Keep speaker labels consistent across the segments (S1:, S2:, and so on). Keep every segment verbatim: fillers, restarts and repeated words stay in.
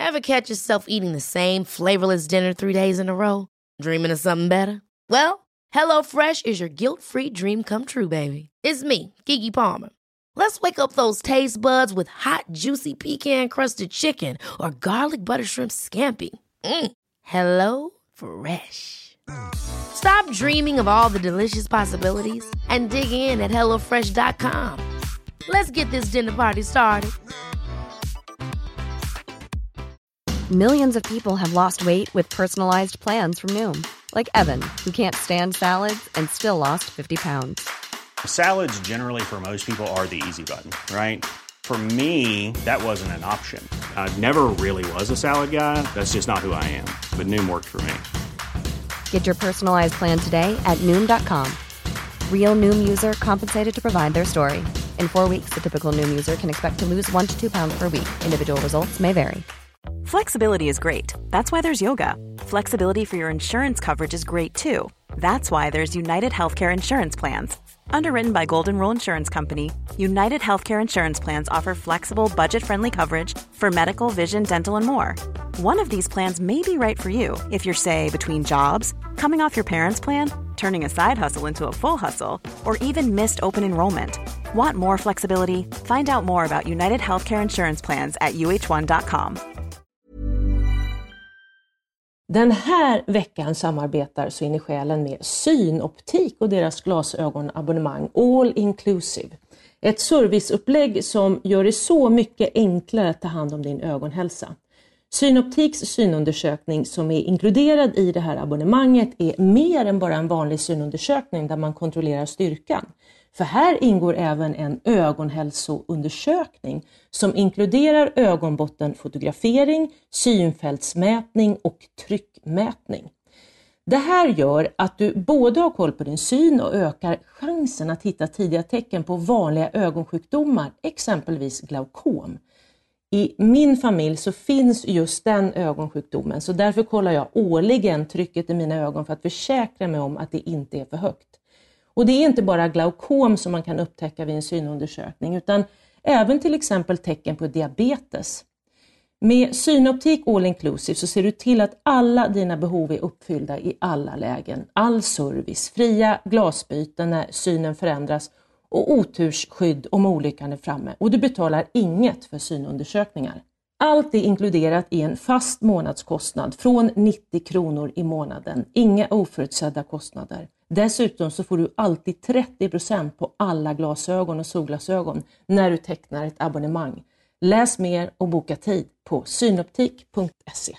S1: Ever catch yourself eating the same flavorless dinner three days in a row? Dreaming of something better? Well, HelloFresh is your guilt-free dream come true, baby. It's me, Keke Palmer. Let's wake up those taste buds with hot, juicy pecan-crusted chicken or garlic butter shrimp scampi. Mm. Hello Fresh. Stop dreaming of all the delicious possibilities and dig in at hello fresh dot com. Let's get this dinner party started.
S2: Millions of people have lost weight with personalized plans from Noom. Like Evan, who can't stand salads and still lost fifty pounds.
S3: Salads generally for most people are the easy button, right? For me, that wasn't an option. I never really was a salad guy. That's just not who I am. But Noom worked for me.
S2: Get your personalized plan today at Noom dot com. Real Noom user compensated to provide their story. In four weeks, the typical Noom user can expect to lose one to two pounds per week. Individual results may vary.
S4: Flexibility is great. That's why there's yoga. Flexibility for your insurance coverage is great too. That's why there's United Healthcare Insurance Plans. Underwritten by Golden Rule Insurance Company, United Healthcare Insurance Plans offer flexible, budget-friendly coverage for medical, vision, dental, and more. One of these plans may be right for you if you're, say, between jobs, coming off your parents' plan, turning a side hustle into a full hustle, or even missed open enrollment. Want more flexibility? Find out more about United Healthcare Insurance Plans at U H one dot com.
S5: Den här veckan samarbetar Så in i själen med Synoptik och deras glasögonabonnemang All Inclusive. Ett serviceupplägg som gör det så mycket enklare att ta hand om din ögonhälsa. Synoptiks synundersökning som är inkluderad i det här abonnemanget är mer än bara en vanlig synundersökning där man kontrollerar styrkan. För här ingår även en ögonhälsoundersökning som inkluderar ögonbottenfotografering, synfältsmätning och tryckmätning. Det här gör att du både har koll på din syn och ökar chansen att hitta tidiga tecken på vanliga ögonsjukdomar, exempelvis glaukom. I min familj så finns just den ögonsjukdomen, så därför kollar jag årligen trycket i mina ögon för att försäkra mig om att det inte är för högt. Och det är inte bara glaukom som man kan upptäcka vid en synundersökning utan även till exempel tecken på diabetes. Med Synoptik All Inclusive så ser du till att alla dina behov är uppfyllda i alla lägen. All service, fria glasbyten när synen förändras och otursskydd om olyckan är framme. Och du betalar inget för synundersökningar. Allt är inkluderat i en fast månadskostnad från nittio kronor i månaden. Inga oförutsedda kostnader. Dessutom så får du alltid trettio procent på alla glasögon och solglasögon när du tecknar ett abonnemang. Läs mer och boka tid på synoptik punkt se.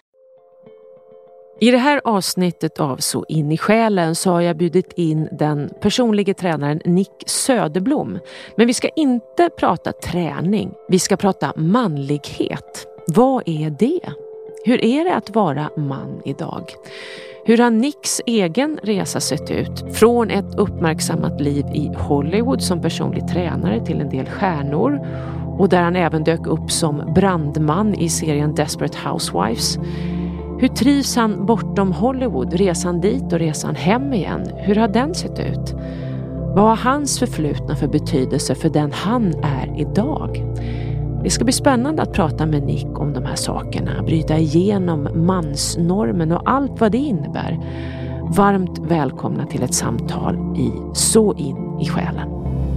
S6: I det här avsnittet av Så in i själen så har jag bjudit in den personliga tränaren Nick Söderblom. Men vi ska inte prata träning, vi ska prata manlighet. Vad är det? Hur är det att vara man idag? Hur har Nicks egen resa sett ut? Från ett uppmärksammat liv i Hollywood som personlig tränare till en del stjärnor. Och där han även dök upp som brandman i serien Desperate Housewives. Hur trivs han bortom Hollywood? Resan dit och resan hem igen? Hur har den sett ut? Vad har hans förflutna för betydelse för den han är idag? Det ska bli spännande att prata med Nick om de här sakerna. Bryta igenom mansnormen och allt vad det innebär. Varmt välkomna till ett samtal i Så in i själen.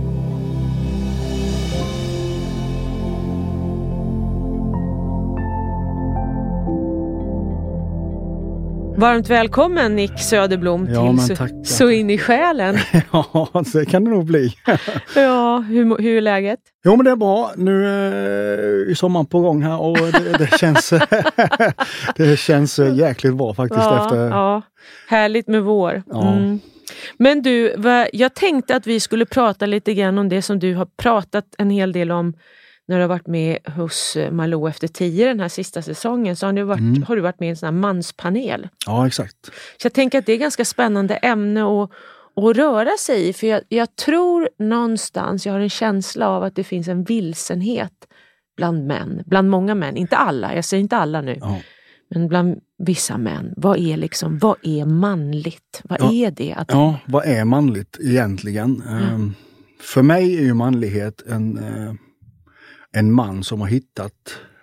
S6: Varmt välkommen Nick Söderblom
S7: ja,
S6: till så, så in i själen.
S7: Ja, det kan det nog bli.
S6: Ja, hur, hur är läget?
S7: Jo, men det är bra. Nu är sommaren på gång här och det, det känns det känns jäkligt bra faktiskt.
S6: Ja,
S7: efter.
S6: Ja, härligt med vår.
S7: Ja.
S6: Mm. Men du, jag tänkte att vi skulle prata lite grann om det som du har pratat en hel del om när du har varit med hos Malou efter tio den här sista säsongen, så har du varit, mm. har du varit med i en sån här manspanel.
S7: Ja, exakt.
S6: Så jag tänker att det är ganska spännande ämne att, att röra sig i, för jag, jag tror någonstans, jag har en känsla av att det finns en vilsenhet bland män, bland många män, inte alla, jag säger inte alla nu, ja. Men bland vissa män. Vad är liksom, vad är manligt? Vad
S7: ja.
S6: är det? Att...
S7: Ja, vad är manligt egentligen? Mm. Um, för mig är ju manlighet en... Uh... en man som har hittat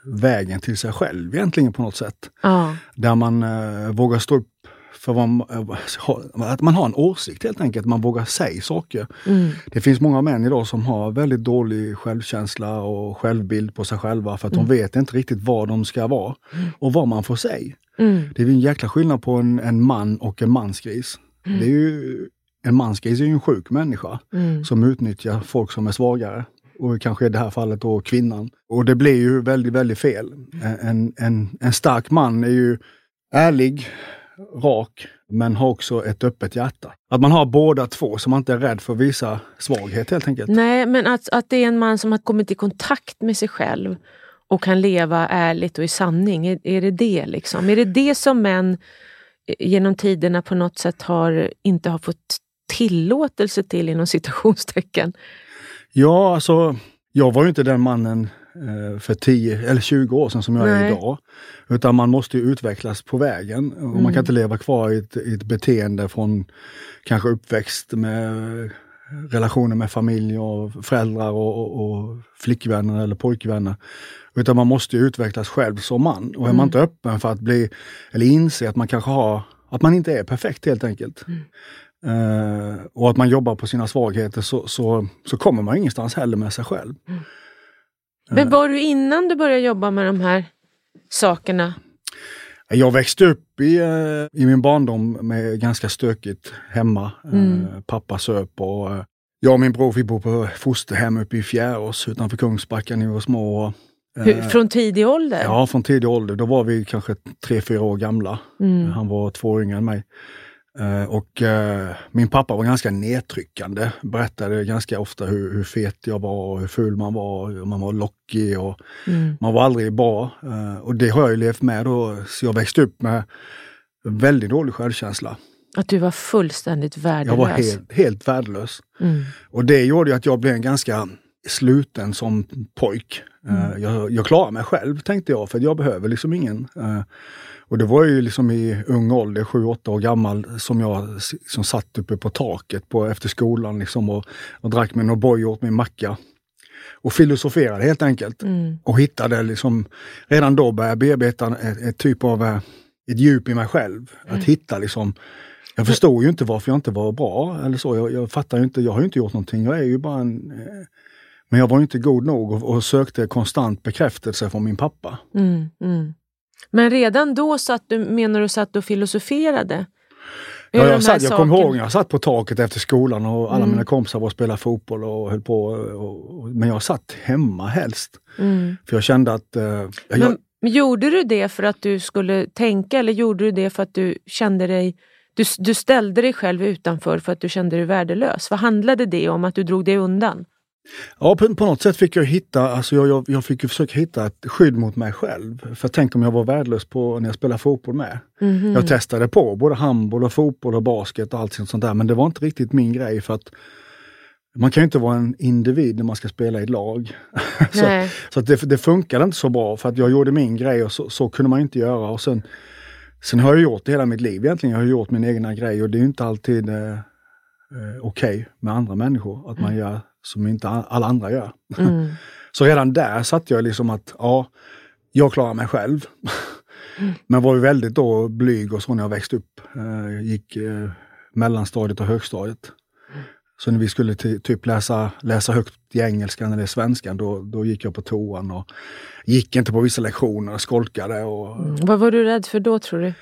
S7: vägen till sig själv egentligen på något sätt.
S6: Ja.
S7: Där man uh, vågar stå upp för vad man, uh, att man har en åsikt helt enkelt. Man vågar säga saker.
S6: Mm.
S7: Det finns många män idag som har väldigt dålig självkänsla och självbild på sig själva för att mm. de vet inte riktigt vad de ska vara mm. och vad man får säga. Mm. Det är en jäkla skillnad på en, en man och en mansgris. Mm. Det är ju, en mansgris är ju en sjuk människa mm. som utnyttjar folk som är svagare. Och kanske i det här fallet då kvinnan. Och det blir ju väldigt, väldigt fel. En, en, en stark man är ju ärlig, rak, men har också ett öppet hjärta. Att man har båda två så man inte är rädd för att visa svaghet helt enkelt.
S6: Nej, men att, att det är en man som har kommit i kontakt med sig själv och kan leva ärligt och i sanning. Är, är det det liksom? Är det det som män genom tiderna på något sätt har inte har fått tillåtelse till inom citationstecken?
S7: Ja, alltså jag var ju inte den mannen eh, för tio eller tjugo år sedan som jag Nej. är idag. Utan man måste ju utvecklas på vägen. Och mm. man kan inte leva kvar i ett, i ett beteende från kanske uppväxt med relationer med familj och föräldrar och, och, och flickvänner eller pojkvänner. Utan man måste ju utvecklas själv som man. Och är mm. man inte öppen för att bli, eller inse att man kanske har, att man inte är perfekt helt enkelt. Mm. Uh, och att man jobbar på sina svagheter så, så, så kommer man ingenstans heller med sig själv. Mm.
S6: Men var du innan du började jobba med de här sakerna?
S7: Jag växte upp i, uh, i min barndom med ganska stökigt hemma. Mm. Uh, pappa söp och uh, jag och min bror vi bor på fosterhem uppe i Fjärås utanför Kungsbacka när vi var små. Uh,
S6: Hur, från tidig ålder?
S7: Ja, från tidig ålder. Då var vi kanske tre, fyra år gamla. Mm. Han var två år yngre än mig. Uh, och uh, min pappa var ganska nedtryckande, berättade ganska ofta hur, hur fet jag var och hur ful man var, och man var lockig och mm. man var aldrig bra. Uh, och det har jag ju levt med då, så jag växte upp med väldigt dålig självkänsla.
S6: Att du var fullständigt värdelös?
S7: Jag var helt, helt värdelös. Mm. Och det gjorde ju att jag blev en ganska sluten som pojk. Mm. Uh, jag, jag klarar mig själv tänkte jag, för jag behöver liksom ingen... Uh, Och det var ju liksom i ung ålder, sju, åtta år gammal, som jag som satt uppe på taket på, efter skolan liksom, och, och drack med någon boj åt min macka. Och filosoferade helt enkelt. Mm. Och hittade liksom, redan då började jag bearbeta ett, ett typ av ett djup i mig själv. Mm. Att hitta liksom, jag förstod ju inte varför jag inte var bra eller så. Jag, jag fattar ju inte, jag har ju inte gjort någonting. Jag är ju bara en... Men jag var ju inte god nog och, och sökte konstant bekräftelse från min pappa.
S6: Mm, mm. Men redan då satt du, menar du satt och filosoferade?
S7: Ja, jag, satt, jag kommer ihåg, jag satt på taket efter skolan och alla mm. mina kompisar var och spelade fotboll och höll på. Och, och, men jag satt hemma helst. Mm. För jag kände att... Uh, jag,
S6: men, men gjorde du det för att du skulle tänka eller gjorde du det för att du kände dig... Du, du ställde dig själv utanför för att du kände dig värdelös. Vad handlade det om att du drog dig undan?
S7: Ja, på, på något sätt fick jag hitta, alltså jag, jag, jag fick ju försöka hitta ett skydd mot mig själv. För tänk om jag var värdelös på när jag spelade fotboll med. Mm-hmm. Jag testade på både handboll och fotboll och basket och allt sånt där. Men det var inte riktigt min grej för att man kan ju inte vara en individ när man ska spela i ett lag. så så att det, det funkade inte så bra för att jag gjorde min grej och så, så kunde man inte göra. Och sen, sen har jag gjort det hela mitt liv egentligen. Jag har gjort min egna grej och det är ju inte alltid eh, eh, okej okay med andra människor att man gör som inte alla andra gör. Mm. Så redan där satt jag liksom att, ja, jag klarar mig själv. Mm. Men var ju väldigt då blyg och så när jag växte upp. Eh, gick eh, mellanstadiet och högstadiet. Mm. Så när vi skulle ty- typ läsa, läsa högt i engelskan eller svenskan, då, då gick jag på toan och gick inte på vissa lektioner och skolkade. Och,
S6: mm. Vad var du rädd för då, tror du?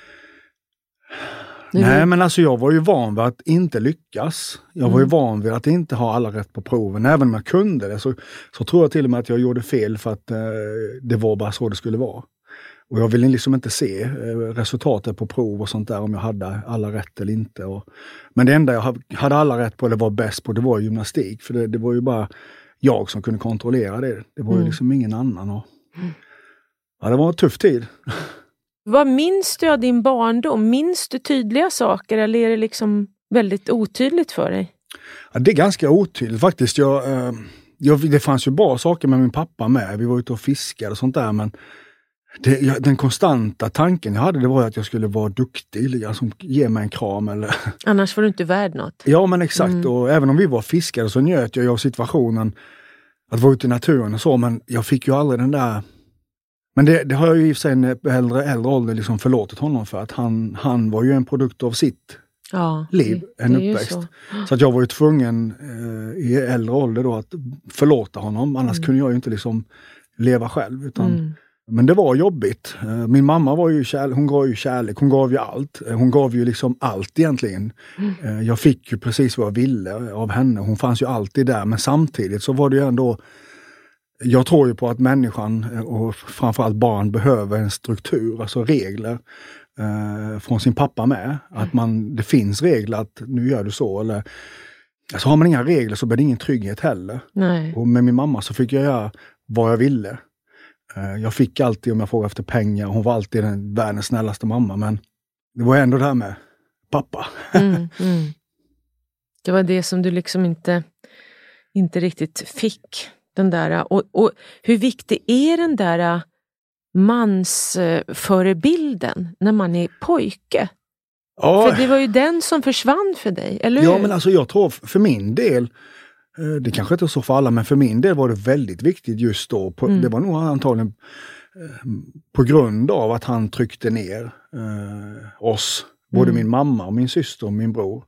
S7: Nej, men alltså jag var ju van vid att inte lyckas. Jag var ju van vid att inte ha alla rätt på proven. Även om jag kunde det så, så tror jag till och med att jag gjorde fel för att eh, det var bara så det skulle vara. Och jag ville liksom inte se eh, resultatet på prov och sånt där om jag hade alla rätt eller inte. Och, men det enda jag hade alla rätt på eller var bäst på, det var gymnastik. För det, det var ju bara jag som kunde kontrollera det. Det var ju mm. liksom ingen annan. Och, ja, det var en tuff tid.
S6: Vad minns du av din barndom? Minns du tydliga saker eller är det liksom väldigt otydligt för dig?
S7: Ja, det är ganska otydligt faktiskt. Jag, eh, jag, det fanns ju bra saker med min pappa med. Vi var ute och fiskade och sånt där. Men det, jag, den konstanta tanken jag hade, det var att jag skulle vara duktig. Alltså ge mig en kram. Eller...
S6: Annars var du inte värd något.
S7: Ja, men exakt. Mm. Och även om vi var fiskare så njöt jag av situationen att vara ute i naturen och så. Men jag fick ju aldrig den där... Men det, det har jag ju i och för sig på äldre, äldre ålder liksom förlåtit honom för att han, han var ju en produkt av sitt
S6: ja,
S7: liv,
S6: det,
S7: en
S6: det
S7: uppväxt.
S6: Så.
S7: så att jag var ju tvungen eh, i äldre ålder då att förlåta honom, annars mm. kunde jag ju inte liksom leva själv. Utan, mm. Men det var jobbigt. Eh, min mamma var ju kärlek, hon gav ju kärlek, hon gav ju allt. Eh, hon gav ju liksom allt egentligen. Mm. Eh, jag fick ju precis vad jag ville av henne, hon fanns ju alltid där, men samtidigt så var det ju ändå. Jag tror ju på att människan och framförallt barn behöver en struktur, alltså regler eh, från sin pappa med. Att man, det finns regler att nu gör du så. Eller, alltså har man inga regler så blir det ingen trygghet heller.
S6: Nej.
S7: Och med min mamma så fick jag göra vad jag ville. Eh, jag fick alltid, om jag frågade efter pengar, hon var alltid den världens snällaste mamma. Men det var ändå det här med pappa.
S6: Mm, mm. Det var det som du liksom inte, inte riktigt fick. Den där, och, och hur viktig är den där mansförebilden när man är pojke? Ja. För det var ju den som försvann för dig, eller hur?
S7: Ja, men alltså jag tror för min del, det kanske inte är så för alla, men för min del var det väldigt viktigt just då. På, mm. Det var nog antagligen på grund av att han tryckte ner eh, oss, både mm. min mamma och min syster och min bror.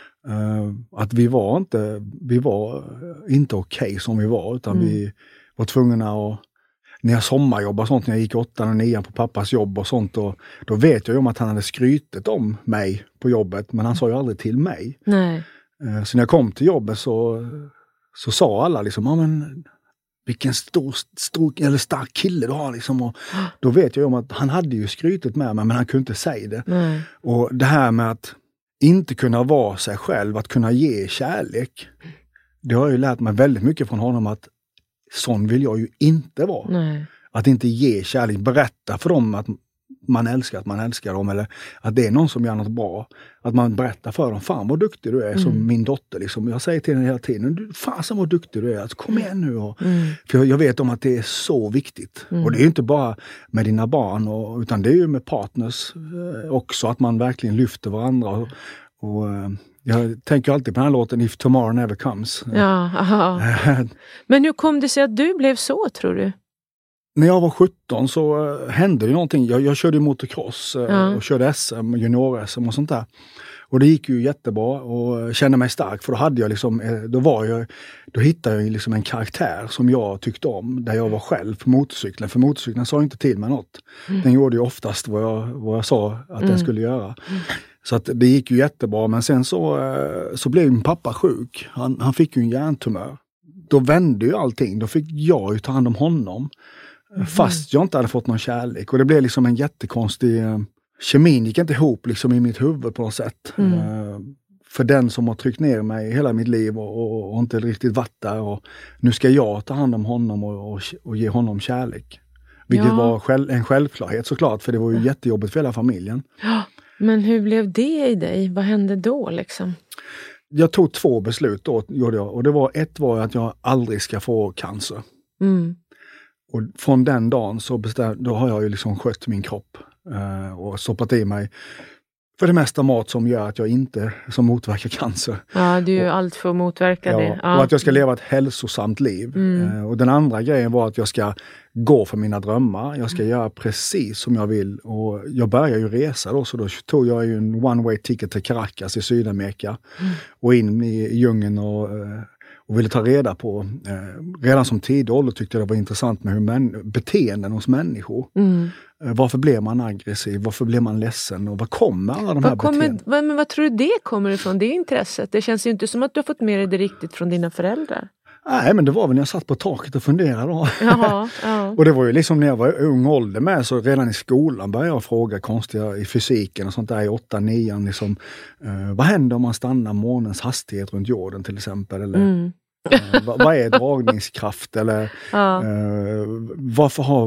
S7: Uh, att vi var inte vi var inte okej okay som vi var, utan mm. vi var tvungna att, när jag sommarjobbade och sånt, när jag gick åttan och nian på pappas jobb och sånt, och då vet jag ju om att han hade skrytit om mig på jobbet, men han sa ju aldrig till mig.
S6: Nej.
S7: Uh, så när jag kom till jobbet så så sa alla liksom, ja men vilken stor, stor eller stark kille du har liksom, och då vet jag ju om att han hade ju skrytit med mig, men han kunde inte säga det.
S6: Nej.
S7: Och det här med att inte kunna vara sig själv, att kunna ge kärlek. Det har jag ju lärt mig väldigt mycket från honom, att sån vill jag ju inte vara.
S6: Nej.
S7: Att inte ge kärlek, berätta för dem att man älskar att man älskar dem, eller att det är någon som gör något bra. Att man berättar för dem, fan vad duktig du är, mm. som min dotter liksom. Jag säger till henne hela tiden, fan så vad duktig du är, alltså, kom igen nu. Och, mm. För jag, jag vet om att det är så viktigt. Mm. Och det är ju inte bara med dina barn, och, utan det är ju med partners eh, också, att man verkligen lyfter varandra. Och, och eh, jag tänker alltid på den här låten, If Tomorrow Never Comes.
S6: Ja, aha. Men hur kom det sig att du blev så, tror du?
S7: När jag var sjutton så uh, hände det någonting. Jag, jag körde motocross uh, ja. och körde S M, junior-S M och sånt där. Och det gick ju jättebra och kände mig stark, för då hade jag liksom, då var jag, då hittade jag liksom en karaktär som jag tyckte om, där jag var själv på motorcykeln. För motorcykeln sa inte till mig något. Mm. Den gjorde ju oftast vad jag, vad jag sa att mm. den skulle göra. Mm. Så att det gick ju jättebra, men sen så, uh, så blev min pappa sjuk. Han, han fick ju en hjärntumör. Då vände ju allting, då fick jag ju ta hand om honom. Mm. Fast jag inte hade fått någon kärlek. Och det blev liksom en jättekonstig... Uh, kemin gick inte ihop liksom i mitt huvud på något sätt. Mm. Uh, för den som har tryckt ner mig hela mitt liv och, och, och inte riktigt varit där. Och nu ska jag ta hand om honom och, och, och ge honom kärlek. Vilket ja. var själv, en självklarhet såklart. För det var ju ja. jättejobbigt för hela familjen.
S6: Ja. Men hur blev det i dig? Vad hände då liksom?
S7: Jag tog två beslut då, gjorde jag. Och det var, ett var att jag aldrig ska få cancer.
S6: Mm.
S7: Och från den dagen så bestäm, då har jag ju liksom skött min kropp uh, och stoppat i mig för det mesta mat som gör att jag inte, som motverkar cancer.
S6: Ja, du är
S7: och,
S6: allt för att motverka
S7: ja,
S6: det. Ja.
S7: Och att jag ska leva ett hälsosamt liv. Mm. Uh, och den andra grejen var att jag ska gå för mina drömmar. Jag ska mm. göra precis som jag vill. Och jag började ju resa då, så då tog jag ju en one way ticket till Caracas i Sydamerika. Mm. Och in i djungeln och... Uh, Och ville ta reda på, eh, redan som tidig ålder tyckte jag det var intressant med hur män, beteenden hos människor. Mm. Eh, varför blir man aggressiv? Varför blir man ledsen? Och vad kommer alla de vad här kommer, beteenden?
S6: Vad, men vad tror du det kommer ifrån? Det intresset. Det känns ju inte som att du har fått med dig det riktigt från dina föräldrar.
S7: Nej, men det var väl när jag satt på taket och funderade då.
S6: Jaha, ja.
S7: Och det var ju liksom när jag var i ung ålder med, så redan i skolan började jag fråga konstiga i fysiken och sånt där i åtta, nian liksom. Eh, vad händer om man stannar månens hastighet runt jorden till exempel? Eller mm. eh, vad, vad är dragningskraft? Eller ja. eh, varför har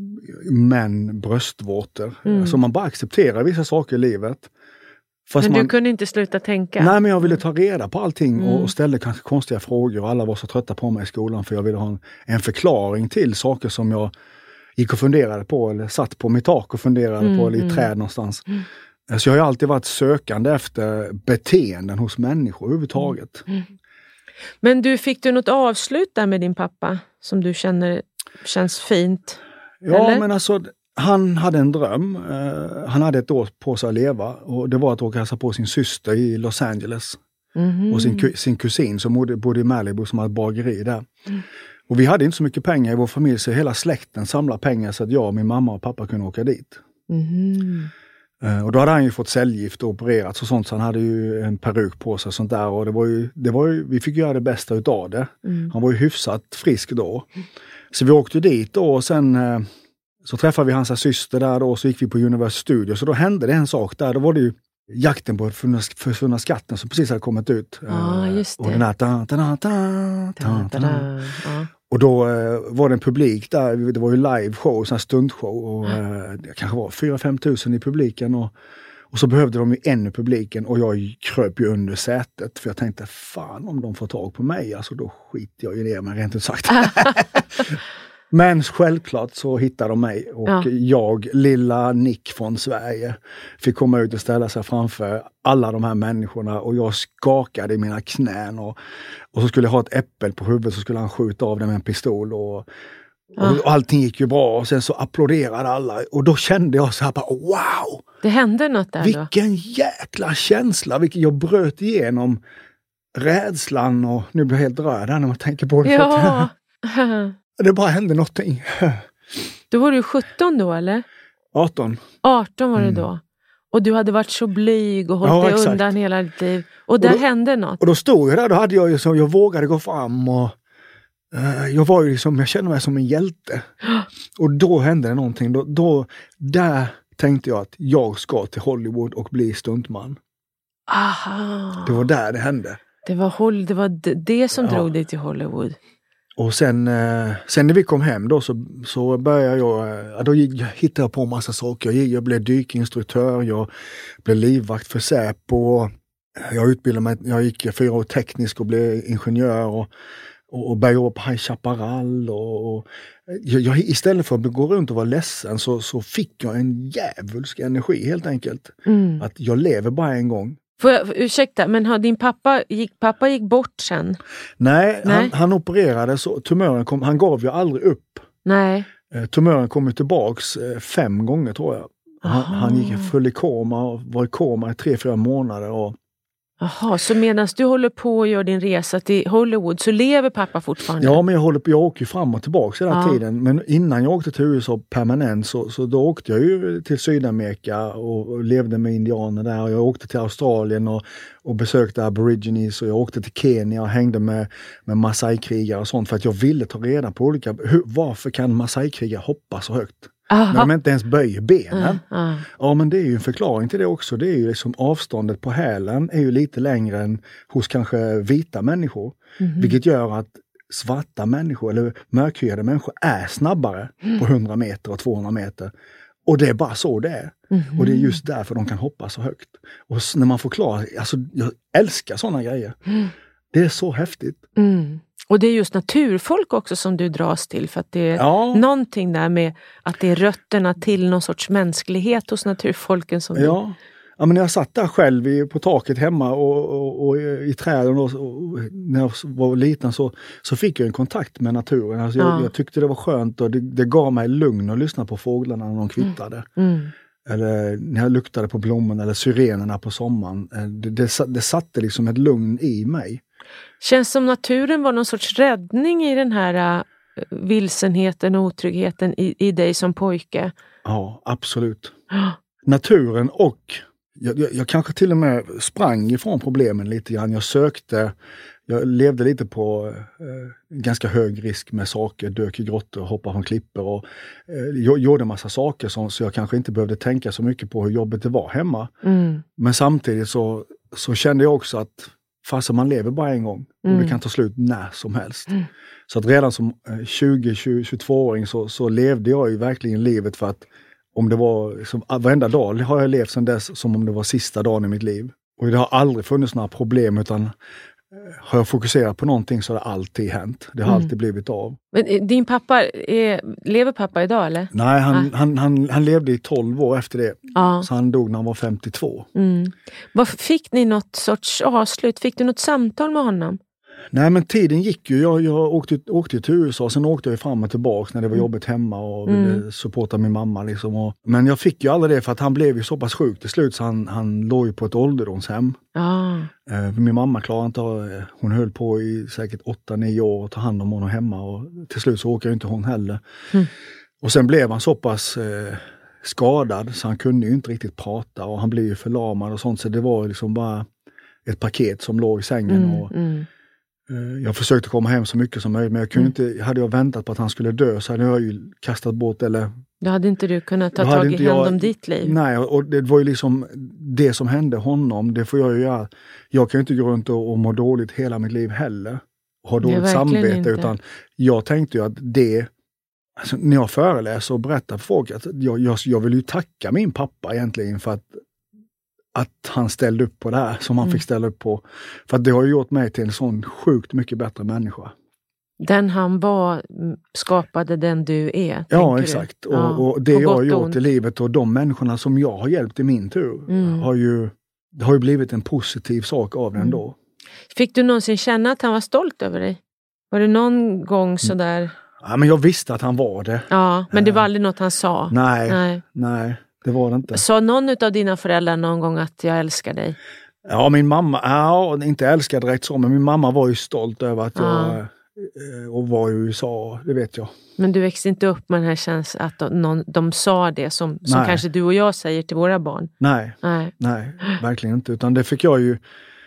S7: män bröstvårtor? Mm. Alltså man bara accepterar vissa saker i livet. Fast
S6: men du
S7: man,
S6: kunde inte sluta tänka?
S7: Nej, men jag ville ta reda på allting och,
S6: mm.
S7: och ställde kanske konstiga frågor. Och alla var så trötta på mig i skolan för jag ville ha en, en förklaring till saker som jag gick och funderade på. Eller satt på mitt tak och funderade mm, på, eller i mm. träd någonstans. Mm. Så jag har ju alltid varit sökande efter beteenden hos människor överhuvudtaget.
S6: Mm. Mm. Men du, fick du något avslut där med din pappa som du känner känns fint?
S7: Ja,
S6: eller?
S7: men alltså han hade en dröm. Uh, han hade ett år på sig att leva och det var att åka hälsa på sin syster i Los Angeles. Mm. Och sin, sin kusin som bodde, bodde i Malibu som hade ett bageri där. Mm. Och vi hade inte så mycket pengar i vår familj så hela släkten samlade pengar så att jag, min mamma och pappa kunde åka dit. Mm. Uh, och då hade han ju fått cellgift och opererat och sånt så han hade ju en peruk på sig och sånt där. Och det var ju, det var ju, vi fick göra det bästa utav det. Mm. Han var ju hyfsat frisk då. Så vi åkte dit då och sen uh, så träffade vi hans syster där då och så gick vi på Universal Studios. Så då hände det en sak där. Då var det ju jakten på försvunna skatten som precis hade kommit ut.
S6: Ja, just det.
S7: Och den här ta, ta, ta, ta, ta, ta. Ja. Och då eh, var det en publik där, det var ju live show, sån här stundshow och eh, det kanske var fyra fem tusen i publiken och, och så behövde de ju en i publiken och jag kröp ju under sätet för jag tänkte fan om de får tag på mig, alltså då skiter jag ju ner mig rent ut sagt. Men självklart så hittade de mig och ja. jag, lilla Nick från Sverige, fick komma ut och ställa sig framför alla de här människorna och jag skakade i mina knän och, och så skulle jag ha ett äppel på huvudet så skulle han skjuta av det med en pistol och, och, ja. och allting gick ju bra och sen så applåderade alla och då kände jag så här bara wow!
S6: Det hände något där
S7: vilken då? Vilken jäkla känsla, vilken jag bröt igenom rädslan och nu blir jag helt röd när man tänker på det.
S6: Ja.
S7: Det bara hände någonting.
S6: Då var du sjutton då, eller?
S7: arton.
S6: arton var det mm. då. Och du hade varit så blyg och hållit ja, dig undan hela ditt liv. Och där och då, hände något.
S7: Och då stod jag där, då hade jag ju så, jag vågade gå fram och uh, jag var ju liksom, jag kände mig som en hjälte. Och då hände det någonting. Då, då, där tänkte jag att jag ska till Hollywood och bli stuntman.
S6: Aha.
S7: Det var där det hände.
S6: Det var, det, var det som ja. drog dig till Hollywood.
S7: Och sen, sen när vi kom hem då så, så började jag, då gick, hittade jag på massa saker. Jag, jag blev dykinstruktör, jag blev livvakt för Säpo. Jag utbildade mig, jag gick fyra år teknisk och blev ingenjör och, och, och började jobba på High Chaparral. Och, och jag, jag, istället för att gå runt och vara ledsen så, så fick jag en djävulsk energi helt enkelt. Mm. Att jag lever bara en gång.
S6: Får jag, ursäkta, men har din pappa gick, pappa gick bort sen?
S7: Nej, Nej. Han, han opererade så tumören kom, han gav ju aldrig upp.
S6: Nej.
S7: Eh, tumören kom ju tillbaks eh, fem gånger tror jag. Han, han gick full i koma och var i koma i tre, fyra månader och
S6: Jaha, så medan du håller på och gör din resa till Hollywood så lever pappa fortfarande?
S7: Ja, men jag håller på, jag åker ju fram och tillbaka hela ja. tiden. Men innan jag åkte till U S A permanent så, så då åkte jag ju till Sydamerika och, och levde med indianer där. Och jag åkte till Australien och, och besökte aborigines och jag åkte till Kenya och hängde med, med Maasai-krigare och sånt för att jag ville ta reda på olika, hur, varför kan Maasai-krigare hoppa så högt? Aha. När de inte ens böjer benen. Uh, uh. Ja, men det är ju en förklaring till det också. Det är ju liksom avståndet på hälen är ju lite längre än hos kanske vita människor. Mm-hmm. Vilket gör att svarta människor eller mörkhyade människor är snabbare mm. på hundra meter och tvåhundra meter. Och det är bara så det är. Mm-hmm. Och det är just därför de kan hoppa så högt. Och när man förklarar, alltså jag älskar sådana grejer. Mm. Det är så häftigt.
S6: Mm. Och det är just naturfolk också som du dras till för att det är ja. någonting där med att det är rötterna till någon sorts mänsklighet hos naturfolken som
S7: ja. du... Ja, men när jag satt där själv i, på taket hemma och, och, och i träden och, och när jag var liten så, så fick jag en kontakt med naturen. Alltså jag, ja. jag tyckte det var skönt och det, det gav mig lugn att lyssna på fåglarna när de kvittrade. Mm. Mm. Eller när jag luktade på blommorna eller syrenerna på sommaren. Det, det, det satte liksom ett lugn i mig.
S6: Känns som naturen var någon sorts räddning i den här uh, vilsenheten och otryggheten i, i dig som pojke?
S7: Ja, absolut. Naturen och jag, jag, jag kanske till och med sprang ifrån problemen lite grann. Jag sökte, jag levde lite på eh, ganska hög risk med saker, dök i grottor, hoppade från klippor och eh, jag gjorde massa saker som, så jag kanske inte behövde tänka så mycket på hur jobbet det var hemma. Mm. Men samtidigt så, så kände jag också att fast man lever bara en gång och mm. det kan ta slut när som helst. Mm. Så att redan som tjugo till tjugotvå-åring så, så levde jag ju verkligen livet för att om det var, liksom, varenda dag har jag levt sedan dess som om det var sista dagen i mitt liv. Och det har aldrig funnits några problem utan har jag fokuserat på någonting så har det alltid hänt. Det har mm. alltid blivit av.
S6: Men din pappa, är, lever pappa idag eller?
S7: Nej, han, ah. han, han, han levde i tolv år efter det. Ah. Så han dog när han var femtiotvå.
S6: Mm. Vad, fick ni något sorts avslut? Fick du något samtal med honom?
S7: Nej, men tiden gick ju. Jag, jag åkte, åkte till U S A, sen åkte jag fram och tillbaka när det var jobbigt hemma och ville mm. supporta min mamma. Liksom. Och, men jag fick ju aldrig det för att han blev ju så pass sjuk till slut så han, han låg ju på ett ålderdomshem.
S6: Ah.
S7: Eh, min mamma klarade inte, hon höll på i säkert åtta nio år att ta hand om honom hemma och till slut så åker ju inte hon heller. Mm. Och sen blev han så pass eh, skadad så han kunde ju inte riktigt prata och han blev ju förlamad och sånt så det var liksom bara ett paket som låg i sängen mm, och mm. Eh, jag försökte komma hem så mycket som möjligt men jag kunde mm. inte, hade jag väntat på att han skulle dö så hade jag ju kastat bort eller...
S6: Då hade inte du kunnat ta tag i hand om ditt liv?
S7: Nej, och det var ju liksom det som hände honom, det får jag ju göra. Jag kan ju inte gå runt och, och må dåligt hela mitt liv heller. Ha dåligt samvete inte. Utan jag tänkte ju att det, alltså, när jag föreläser och berättar för folk att jag, jag, jag vill ju tacka min pappa egentligen för att att han ställde upp på det här som han mm. fick ställa upp på. För att det har ju gjort mig till en sån sjukt mycket bättre människa.
S6: Den han var skapade den du är.
S7: Ja, exakt. Och, ja, och det jag har gjort i livet och de människorna som jag har hjälpt i min tur mm. har ju, det har ju blivit en positiv sak av den mm. då.
S6: Fick du någonsin känna att han var stolt över dig? Var det någon gång sådär? Mm.
S7: Ja, men jag visste att han var det.
S6: Ja, men det var aldrig något han sa?
S7: Nej, nej. nej. Det var det inte.
S6: Sa någon av dina föräldrar någon gång att jag älskar dig?
S7: Ja, min mamma, ja, inte älskar direkt så, men min mamma var ju stolt över att ja. jag och var i U S A, det vet jag.
S6: Men du växte inte upp med den här känslan att de, någon, de sa det som, som kanske du och jag säger till våra barn?
S7: Nej, nej, nej verkligen inte. Utan det fick jag ju...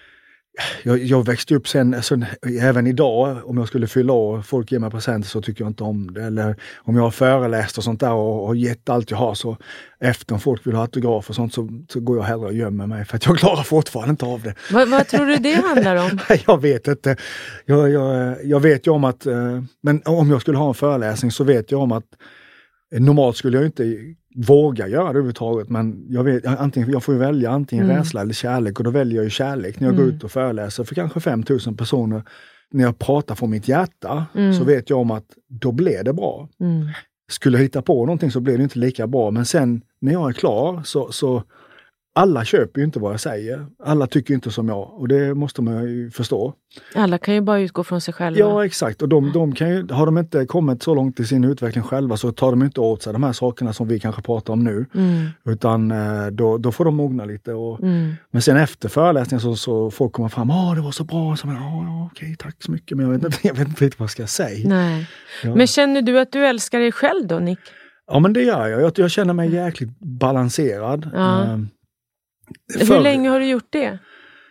S7: Jag, jag växte upp sen, alltså, även idag, om jag skulle fylla av folk ger mig presenter så tycker jag inte om det. Eller om jag har föreläst och sånt där och, och gett allt jag har så efter om folk vill ha autograf och sånt så, så går jag hellre och gömmer mig för att jag klarar fortfarande inte av det.
S6: Vad, vad tror du det handlar om?
S7: Jag vet inte. Jag, jag, jag vet ju om att, men om jag skulle ha en föreläsning så vet jag om att normalt skulle jag inte våga göra det överhuvudtaget, men jag vet, antingen, jag får ju välja antingen mm. rädsla eller kärlek och då väljer jag ju kärlek när jag mm. går ut och föreläser för kanske fem tusen personer. När jag pratar från mitt hjärta mm. så vet jag om att då blir det bra. Mm. Skulle jag hitta på någonting så blir det inte lika bra, men sen när jag är klar så, så alla köper ju inte vad jag säger. Alla tycker inte som jag och det måste man ju förstå.
S6: Alla kan ju bara utgå från sig själva.
S7: Ja, exakt. Och de, de kan ju, har de inte kommit så långt i sin utveckling själva så tar de inte åt sig de här sakerna som vi kanske pratar om nu. Mm. Utan då, då får de mogna lite. Och, mm. Men sen efter föreläsningen så, så folk kommer fram, ja det var så bra. Så, ja, okej, tack så mycket. Men jag vet inte, jag vet inte riktigt vad jag ska säga.
S6: Nej. Ja. Men känner du att du älskar dig själv då, Nick?
S7: Ja, men det gör jag. Jag, jag känner mig jäkligt balanserad.
S6: Ja.
S7: Um,
S6: Hur För, länge har du gjort det?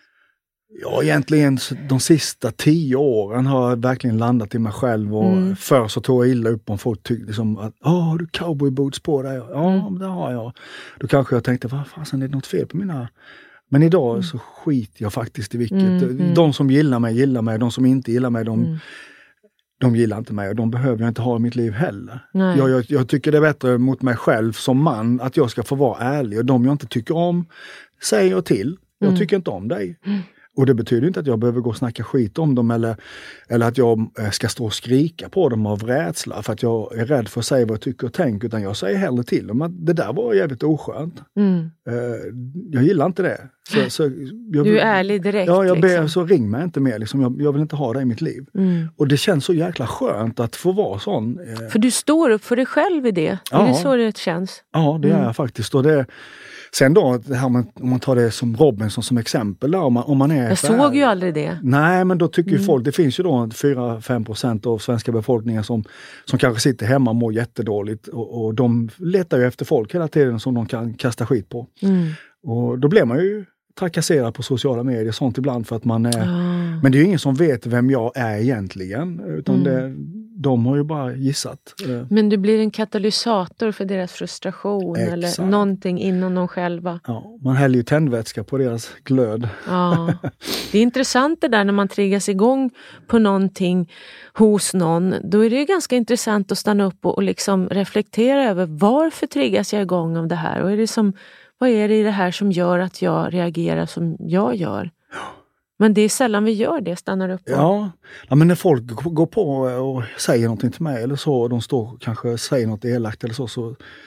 S7: Ja, egentligen de sista tio åren har jag verkligen landat i mig själv. Och mm. förr så tog jag illa upp om folk tyckte liksom att åh, har du cowboyboots på dig? Ja, mm. det har jag. Då kanske jag tänkte, vad fan, är det något fel på mina... Men idag mm. så skiter jag faktiskt i vilket. Mm. De som gillar mig, gillar mig. De som inte gillar mig, de... Mm. De gillar inte mig och de behöver jag inte ha i mitt liv heller. Jag, jag, jag tycker det är bättre mot mig själv som man att jag ska få vara ärlig. Och de jag inte tycker om säger jag till. Jag mm. tycker inte om dig. Mm. Och det betyder inte att jag behöver gå och snacka skit om dem eller, eller att jag ska stå och skrika på dem av rädsla för att jag är rädd för att säga vad jag tycker och tänker, utan jag säger hellre till dem att det där var jävligt oskönt. Mm. Uh, jag gillar inte det. Så, så jag,
S6: du är ärlig direkt.
S7: Ja, jag ber,
S6: liksom.
S7: Så ring mig inte mer. Liksom. Jag, jag vill inte ha det i mitt liv. Mm. Och det känns så jäkla skönt att få vara sån. Uh,
S6: för du står upp för dig själv i det. Ja. Är det så det känns?
S7: Ja, det mm. är jag faktiskt. Och det Sen då, det här man, om man tar det som Robinson som exempel där, om man, om man är...
S6: Jag såg ju aldrig det.
S7: Nej, men då tycker mm. ju folk, det finns ju då fyra till fem procent av svenska befolkningen som, som kanske sitter hemma och mår jättedåligt och, och de letar ju efter folk hela tiden som de kan kasta skit på. Mm. Och då blir man ju trakasserad på sociala medier sånt ibland för att man är... Ah. Men det är ju ingen som vet vem jag är egentligen, utan mm. det... De har ju bara gissat.
S6: Men du blir en katalysator för deras frustration. Exakt. Eller någonting inom dem själva.
S7: Ja, man häller ju tändvätska på deras glöd.
S6: Ja. Det är intressant det där när man triggas igång på någonting hos någon. Då är det ju ganska intressant att stanna upp och, och liksom reflektera över varför triggas jag igång av det här? Och är det som, vad är det i det här som gör att jag reagerar som jag gör? Men det är sällan vi gör det, stannar upp.
S7: Ja. ja, men när folk går på och säger någonting till mig eller så, och de står kanske säger något elakt eller så, så,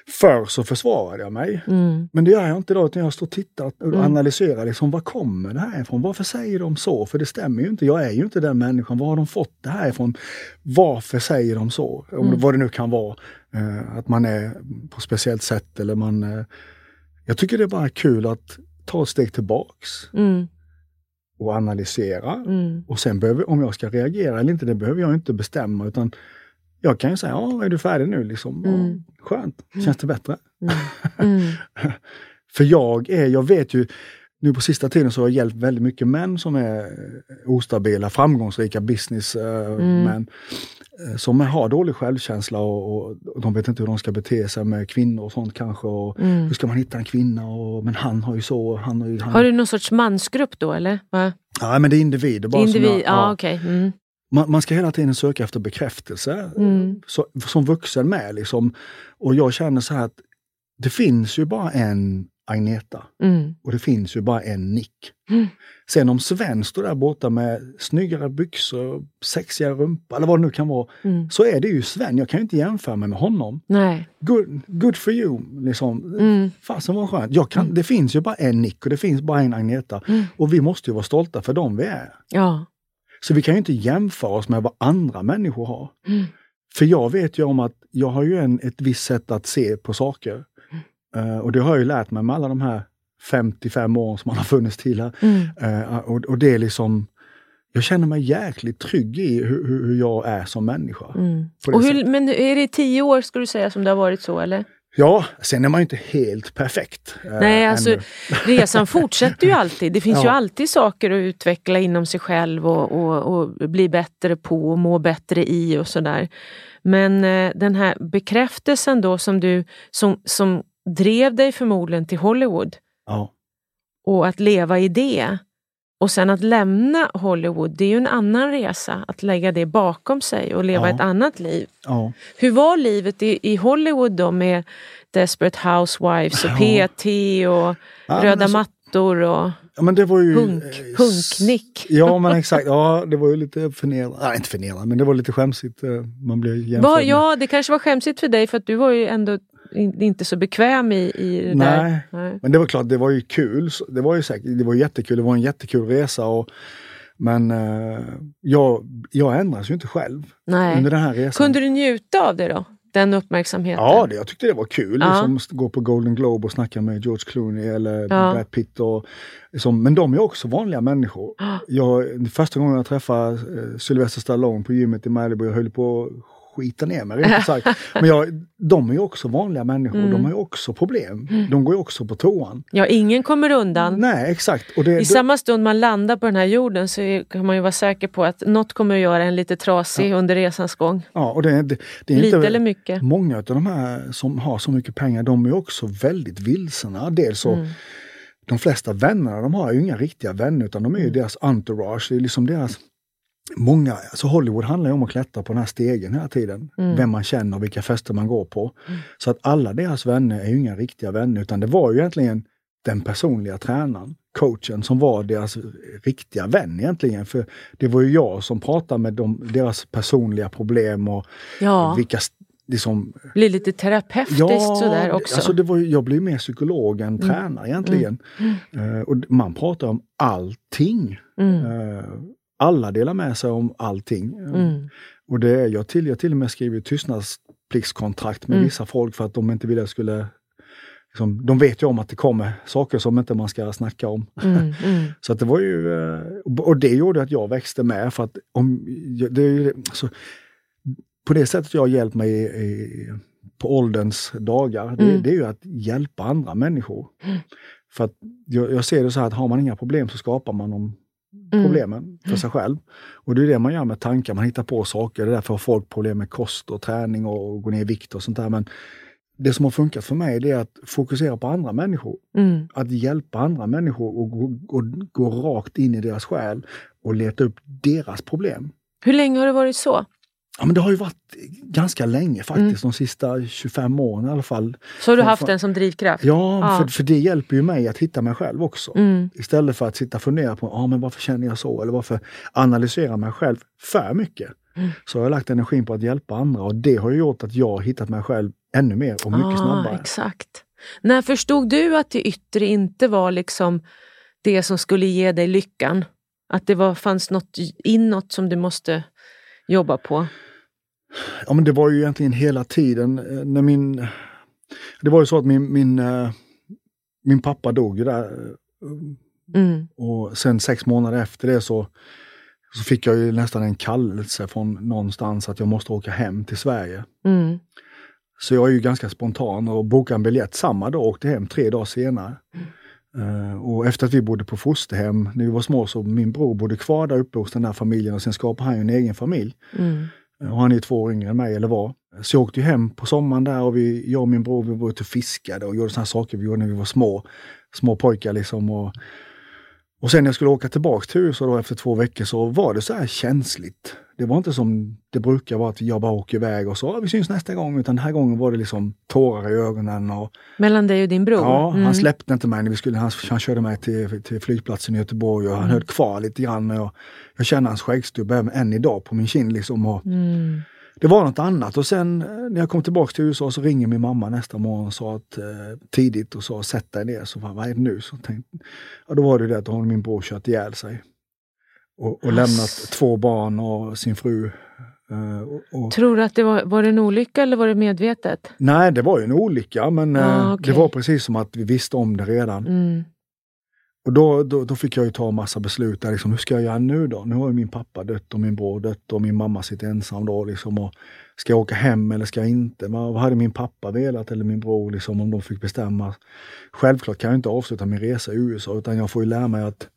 S7: Förr så försvarade jag mig. Mm. Men det gör jag inte idag, utan jag står och tittar och mm. analyserar liksom, vad kommer det här ifrån? Varför säger de så? För det stämmer ju inte. Jag är ju inte den människan. Var har de fått det här ifrån? Varför säger de så? Mm. Om vad det nu kan vara. Eh, att man är på ett speciellt sätt eller man... Eh, jag tycker det är bara kul att ta ett steg tillbaks. Mm. Och analysera. Mm. Och sen behöver, om jag ska reagera eller inte, det behöver jag inte bestämma, utan jag kan ju säga, ja, är du färdig nu liksom? Mm. Skönt, känns det bättre? Mm. Mm. För jag är, jag vet ju, nu på sista tiden så har jag hjälpt väldigt mycket män som är ostabila, framgångsrika businessmän. Mm. Som har dålig självkänsla och, och de vet inte hur de ska bete sig med kvinnor och sånt kanske. Och mm. hur ska man hitta en kvinna? Och, men han har ju så. Han har, ju, han...
S6: har du någon sorts mansgrupp då eller? Va?
S7: Ja, men det är individer. Bara
S6: Individ,
S7: jag,
S6: ja, ja. okej. Okay. Mm.
S7: Man, man ska hela tiden söka efter bekräftelse. Mm. Så, som vuxen med liksom. Och jag känner så här att det finns ju bara en Agneta. Mm. Och det finns ju bara en Nick. Mm. Sen om Sven står där borta med snyggare byxor, sexigare rumpa eller vad det nu kan vara. Mm. Så är det ju Sven. Jag kan ju inte jämföra mig med honom.
S6: Nej.
S7: Good, good for you. Liksom. Mm. Fasen var skönt. Jag kan, mm. Det finns ju bara en Nick och det finns bara en Agneta. Mm. Och vi måste ju vara stolta för dem vi är. Ja. Så vi kan ju inte jämföra oss med vad andra människor har. Mm. För jag vet ju om att jag har ju en, ett visst sätt att se på saker. Uh, och det har jag ju lärt mig med alla de här femtiofem år som man har funnits till här. Mm. Uh, och, och det är liksom, jag känner mig jäkligt trygg i hur, hur jag är som människa. Mm.
S6: Och hur, men är det tio år ska du säga som det har varit så eller?
S7: Ja, sen är man ju inte helt perfekt.
S6: Nej, äh, alltså resan fortsätter ju alltid. Det finns ja. ju alltid saker att utveckla inom sig själv och, och, och bli bättre på och må bättre i och sådär. Men äh, den här bekräftelsen då som du, som, som drev dig förmodligen till Hollywood. Ja. Och att leva i det. Och sen att lämna Hollywood, det är ju en annan resa. Att lägga det bakom sig och leva ja. ett annat liv. Ja. Hur var livet i, i Hollywood då med Desperate Housewives och ja. P T och ja, röda alltså, mattor och
S7: ja, men det var ju,
S6: hunk, hunknick?
S7: Ja, men exakt. Ja, det var ju lite förnedrande. Nej, inte förnedrande, men det var lite skämsigt. Man blev jämförd
S6: var, Ja, det kanske var skämsigt för dig för att du var ju ändå inte så bekväm i, i det
S7: Nej,
S6: där. Nej,
S7: men det var klart, det var ju kul. Det var ju säkert, det var jättekul. Det var en jättekul resa. Och, men uh, jag, jag ändras ju inte själv
S6: Nej.
S7: under den här resan.
S6: Kunde du njuta av det då? Den uppmärksamheten?
S7: Ja, det, jag tyckte det var kul. Ja. Liksom, gå på Golden Globe och snacka med George Clooney eller ja. Brad Pitt. Och, liksom, men de är också vanliga människor. Jag, första gången jag träffade uh, Sylvester Stallone på gymmet i Malibu, jag höll på skita ner mig, inte sagt. Men jag, de är ju också vanliga människor. Mm. De har ju också problem. Mm. De går ju också på toan.
S6: Ja, ingen kommer undan.
S7: Nej, exakt. Och det,
S6: I
S7: det,
S6: samma stund man landar på den här jorden så är, kan man ju vara säker på att något kommer att göra en lite trasig ja. under resans gång.
S7: Ja, och det, det, det är
S6: lite
S7: inte,
S6: eller mycket.
S7: Många av de här som har så mycket pengar, de är också väldigt vilsena. Dels så, mm. de flesta vännerna, de har ju inga riktiga vänner, utan de är ju mm. deras entourage. Det är liksom deras många, alltså Hollywood handlar ju om att klättra på den här stegen hela tiden. Mm. Vem man känner och vilka fester man går på. Mm. Så att alla deras vänner är ju inga riktiga vänner, utan det var ju egentligen den personliga tränaren, coachen, som var deras riktiga vän egentligen. För det var ju jag som pratade med dem, deras personliga problem och
S6: ja.
S7: vilka liksom...
S6: Blir lite terapeutiskt
S7: ja,
S6: sådär också.
S7: Alltså det var ju, jag blev mer psykolog än mm. tränare egentligen. Mm. Mm. Uh, och man pratar om allting. Mm. Uh, Alla delar med sig om allting. Mm. Och det är jag till, jag till och med skrivit tystnadspliktskontrakt med mm. vissa folk för att de inte ville skulle... Liksom, de vet ju om att det kommer saker som inte man ska snacka om. Mm. Mm. Så att det var ju... Och det gjorde att jag växte med för att om... Det, alltså, på det sättet jag har hjälpt mig i, i, på ålderns dagar, det, mm. det är ju att hjälpa andra människor. Mm. För att jag, jag ser det så här att har man inga problem så skapar man dem problemen mm. för sig själv. Och det är det man gör med tankar. Man hittar på saker. Det är därför har folk problem med kost och träning och gå ner i vikt och sånt där. Men det som har funkat för mig, det är att fokusera på andra människor. Mm. Att hjälpa andra människor och gå, och gå rakt in i deras själ och leta upp deras problem.
S6: Hur länge har det varit så?
S7: Ja, men det har ju varit ganska länge faktiskt, mm. de sista tjugofem åren i alla fall.
S6: Så har du haft den som drivkraft?
S7: Ja, ja. För, för det hjälper ju mig att hitta mig själv också. Mm. Istället för att sitta och fundera på, ah, men varför känner jag så? Eller varför analysera mig själv för mycket? Mm. Så har jag lagt energin på att hjälpa andra och det har ju gjort att jag har hittat mig själv ännu mer och mycket
S6: ah,
S7: snabbare.
S6: Exakt. När förstod du att det yttre inte var liksom det som skulle ge dig lyckan? Att det var, fanns något inåt som du måste jobba på?
S7: Ja, men det var ju egentligen hela tiden. När min, det var ju så att min, min, min pappa dog ju där. Mm. Och sen sex månader efter det så, så fick jag ju nästan en kallelse från någonstans att jag måste åka hem till Sverige. Mm. Så jag är ju ganska spontan och bokade en biljett samma dag och åkte hem tre dagar senare. Mm. Uh, och efter att vi bodde på fosterhem när vi var små så min bror bodde kvar där uppe hos den där familjen och sen skapade han ju en egen familj. Mm. Uh, och han är ju två år yngre än mig eller var. Så jag åkte ju hem på sommaren där och vi, jag och min bror vi var ute och fiskade och gjorde sådana saker vi gjorde när vi var små. Små pojkar liksom och Och sen när jag skulle åka tillbaka till U S A då efter två veckor så var det så här känsligt. Det var inte som det brukar vara att jag bara åker iväg och så, ja, vi syns nästa gång. Utan den här gången var det liksom tårar i ögonen. Och,
S6: mellan dig och din bror?
S7: Ja,
S6: mm.
S7: han släppte inte mig när vi skulle, han, han körde mig till, till flygplatsen i Göteborg och han mm. höll kvar lite grann. Och jag känner hans skäggstubb än idag på min kind liksom. Och, mm. Det var något annat och sen när jag kom tillbaka till U S A så ringer min mamma nästa morgon och sa att eh, tidigt och sa sätt dig ner. Så vad är det nu? Så tänkte, ja, då var det det att hon min bror kört ihjäl sig. Och, och lämnat två barn och sin fru. Eh, och, och,
S6: tror du att det var, var det en olycka eller var det medvetet?
S7: Nej, det var ju en olycka men
S6: ah,
S7: eh,
S6: okay.
S7: det var precis som att vi visste om det redan. Mm. Och då, då, då fick jag ju ta en massa beslut där liksom, hur ska jag göra nu då? Nu har ju min pappa dött och min bror dött och min mamma sitter ensam då liksom. Och ska jag åka hem eller ska jag inte? Vad, vad hade min pappa velat eller min bror liksom om de fick bestämma? Självklart kan jag inte avsluta min resa i U S A utan jag får ju lära mig att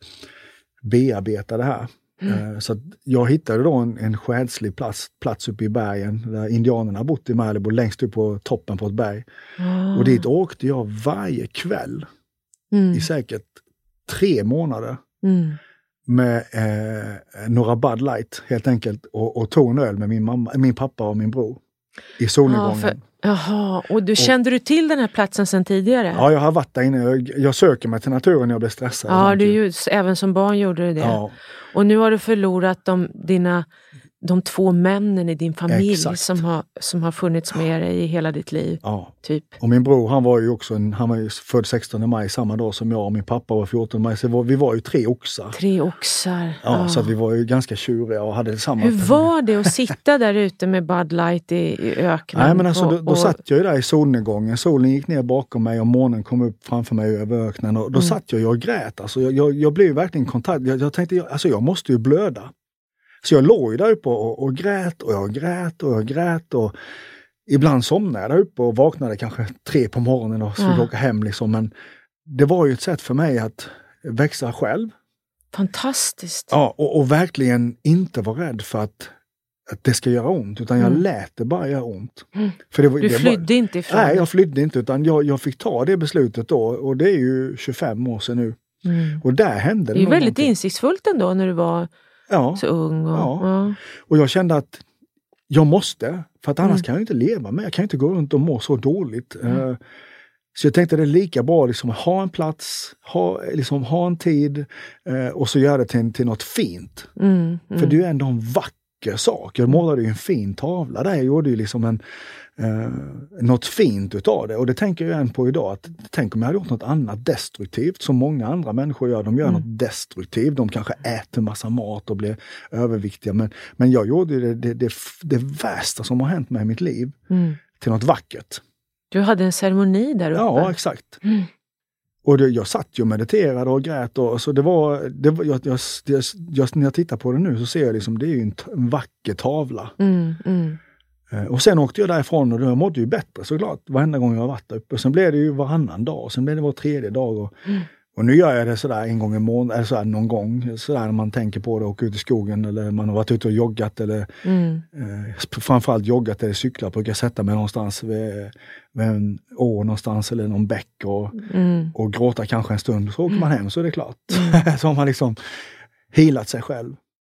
S7: bearbeta det här. Mm. Så att jag hittade då en, en själslig plats, plats uppe i bergen där indianerna har bott i Malibu längst upp på toppen på ett berg. Mm. Och dit åkte jag varje kväll mm. i säkert tre månader mm. med eh, några Bud Light helt enkelt och, och tog en öl med min, mamma, min pappa och min bror i solnedgången. Ja, för,
S6: jaha, och du kände och, du till den här platsen sedan tidigare?
S7: Ja, jag har varit där inne. Jag, jag söker mig till naturen när jag blir stressad.
S6: Ja, du ju, även som barn gjorde du det. Ja. Och nu har du förlorat de, dina, de två männen i din familj som har, som har funnits med dig i hela ditt liv.
S7: Ja.
S6: Typ.
S7: Och min bror, han var ju också en, han var ju född sextonde maj samma dag som jag och min pappa var fjortonde maj. Så var, vi var ju tre oxar.
S6: Tre oxar.
S7: Ja,
S6: ja.
S7: Så att vi var ju ganska tjuriga och hade samma.
S6: Hur var det att sitta där ute med Bud Light i, i öknen?
S7: Nej, men alltså
S6: och,
S7: då, då
S6: och...
S7: satt jag ju där i solnedgången. Solen gick ner bakom mig och månen kom upp framför mig över öknen. Och då mm. satt jag och grät. Alltså jag, jag, jag blev verkligen kontakt. Jag, jag tänkte, jag, alltså jag måste ju blöda. Så jag låg där uppe och, och grät och jag grät och jag grät och ibland somnade jag där uppe och vaknade kanske tre på morgonen och skulle ja. åka hem liksom. Men det var ju ett sätt för mig att växa själv.
S6: Fantastiskt.
S7: Ja, och, och verkligen inte vara rädd för att, att det ska göra ont utan jag mm. lät det bara göra ont.
S6: Mm.
S7: För det var,
S6: du
S7: det
S6: flydde
S7: var,
S6: inte ifrån?
S7: Nej, jag flydde inte utan jag, jag fick ta det beslutet då och det är ju tjugofem år sedan nu. Mm. Och där hände det
S6: Det är väldigt
S7: någonting.
S6: Insiktsfullt ändå när du var
S7: ja.
S6: så ung. Och,
S7: ja.
S6: Ja.
S7: och jag kände att jag måste, för att annars
S6: Mm.
S7: kan jag inte leva med. Jag kan inte gå runt och må så dåligt.
S6: Mm.
S7: Uh, så jag tänkte det är lika bra liksom, att ha en plats, ha, liksom, ha en tid uh, och så göra det till, till något fint.
S6: Mm. Mm.
S7: För det är ju ändå en vacker sak. Jag målade ju en fin tavla där. Jag gjorde ju liksom en, uh, något fint utav det. Och det tänker jag än på idag. Att, tänk om jag hade gjort något annat destruktivt som många andra människor gör. De gör mm. något destruktivt. De kanske äter massa mat och blir överviktiga. Men, men jag gjorde ju det, det, det, det värsta som har hänt mig i mitt liv mm. till något vackert.
S6: Du hade en ceremoni där uppe.
S7: Ja, exakt. Mm. Och det, jag satt ju och mediterade och grät. Och, så det var, det var jag, jag, jag, jag, när jag tittar på det nu så ser jag liksom, det är ju en, en vacker tavla.
S6: Mm, mm.
S7: Eh, och sen åkte jag därifrån och jag mådde ju bättre såklart. Varenda gång jag varit där uppe. Och sen blev det ju varannan dag. Och sen blev det var tredje dag. Och, mm. och nu gör jag det sådär en gång i månaden. Eller sådär någon gång. Sådär när man tänker på det och ut i skogen. Eller man har varit ute och joggat. Eller mm. eh, framförallt joggat eller cyklat. Brukar jag sätta mig någonstans vid, vid en å någonstans. Eller någon bäck. Och, mm. och gråta kanske en stund. Så åker man hem så är det klart. Mm. Så har man liksom healat sig själv.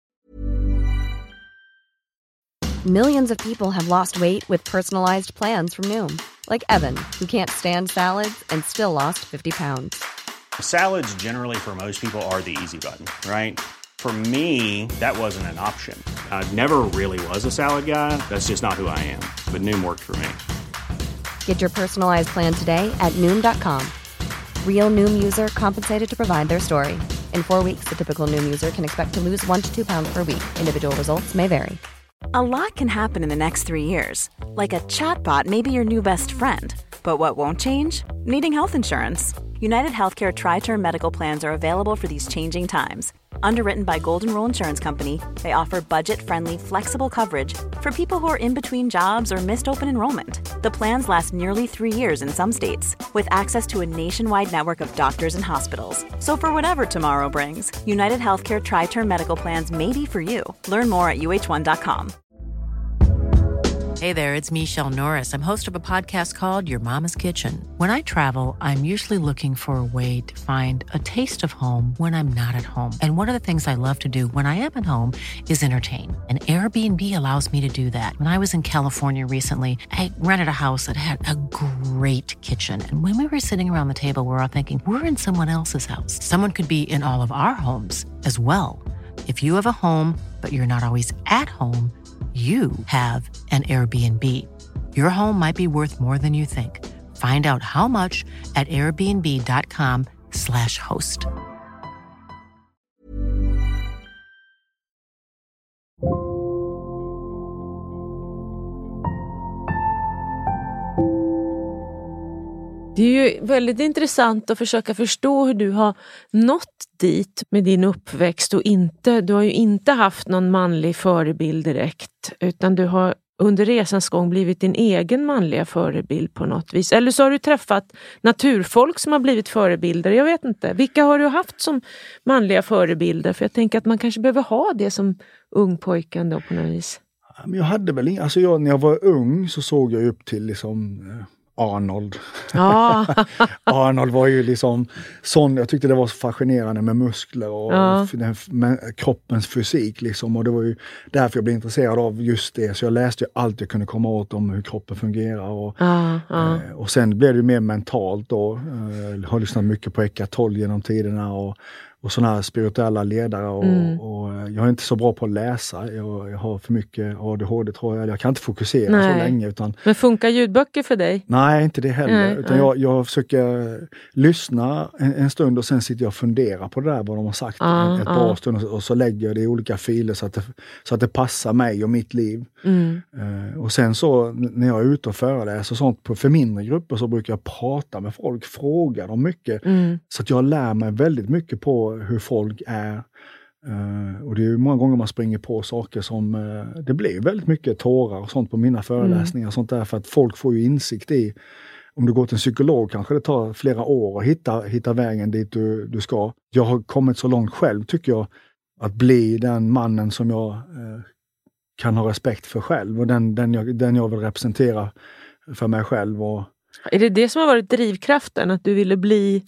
S2: Millions of people have lost weight with personalized plans from Noom. Like Evan, who can't stand salads and still lost fifty pounds.
S3: Salads generally for most people are the easy button, right? For me, that wasn't an option. I never really was a salad guy. That's just not who I am. But Noom worked for me.
S2: Get your personalized plan today at noom dot com. Real Noom user compensated to provide their story. In four weeks, the typical Noom user can expect to lose one to two pounds per week. Individual results may vary.
S4: A lot can happen in the next three years. Like a chatbot may be your new best friend. But what won't change? Needing health insurance. United Healthcare Tri-Term Medical Plans are available for these changing times. Underwritten by Golden Rule Insurance Company, they offer budget-friendly, flexible coverage for people who are in between jobs or missed open enrollment. The plans last nearly three years in some states, with access to a nationwide network of doctors and hospitals. So for whatever tomorrow brings, United Healthcare Tri-Term Medical Plans may be for you. Learn more at U H one dot com.
S8: Hey there, it's Michelle Norris. I'm host of a podcast called Your Mama's Kitchen. When I travel, I'm usually looking for a way to find a taste of home when I'm not at home. And one of the things I love to do when I am at home is entertain. And Airbnb allows me to do that. When I was in California recently, I rented a house that had a great kitchen. And when we were sitting around the table, we were all thinking, we're in someone else's house. Someone could be in all of our homes as well. If you have a home, but you're not always at home, you have an Airbnb. Your home might be worth more than you think. Find out how much at airbnb dot com slash host.
S6: Det är ju väldigt intressant att försöka förstå hur du har nått dit med din uppväxt och inte, du har ju inte haft någon manlig förebild direkt, utan du har under resans gång blivit din egen manliga förebild på något vis. Eller så har du träffat naturfolk som har blivit förebilder, jag vet inte. Vilka har du haft som manliga förebilder? För jag tänker att man kanske behöver ha det som ung pojken då på något vis.
S7: Men jag hade väl inga, alltså jag, när jag var ung så såg jag upp till liksom Arnold.
S6: Ja.
S7: Arnold var ju liksom sån, jag tyckte det var så fascinerande med muskler och
S6: ja.
S7: den, med kroppens fysik liksom, och det var ju därför jag blev intresserad av just det, så jag läste ju allt jag kunde komma åt om hur kroppen fungerar och,
S6: ja, ja.
S7: Eh, och sen blev det ju mer mentalt då, eh, har lyssnat mycket på Eckhart Tolle genom tiderna och och sådana här spirituella ledare och, mm. och jag är inte så bra på att läsa. Jag, jag har för mycket A D H D tror jag. Jag kan inte fokusera nej. så länge. Utan,
S6: men funkar ljudböcker för dig?
S7: Nej, inte det heller.
S6: Nej,
S7: utan
S6: nej.
S7: Jag, jag försöker lyssna en, en stund och sen sitter jag och funderar på det där vad de har sagt
S6: ah,
S7: ett, ett
S6: ah.
S7: bra stund och, och så lägger jag det i olika filer så att det, så att det passar mig och mitt liv.
S6: Mm.
S7: Uh, och sen så när jag är ute och föreläser och sånt på, för mindre grupper så brukar jag prata med folk, fråga dem mycket.
S6: Mm.
S7: Så att jag lär mig väldigt mycket på hur folk är. Uh, och det är ju många gånger man springer på saker som, uh, det blir väldigt mycket tårar och sånt på mina föreläsningar. Mm. Sånt där, för att folk får ju insikt i, om du går till en psykolog kanske det tar flera år att hitta, hitta vägen dit du, du ska. Jag har kommit så långt själv tycker jag, att bli den mannen som jag uh, kan ha respekt för själv och den, den, jag, den jag vill representera för mig själv. Och...
S6: Är det det som har varit drivkraften? Att du ville bli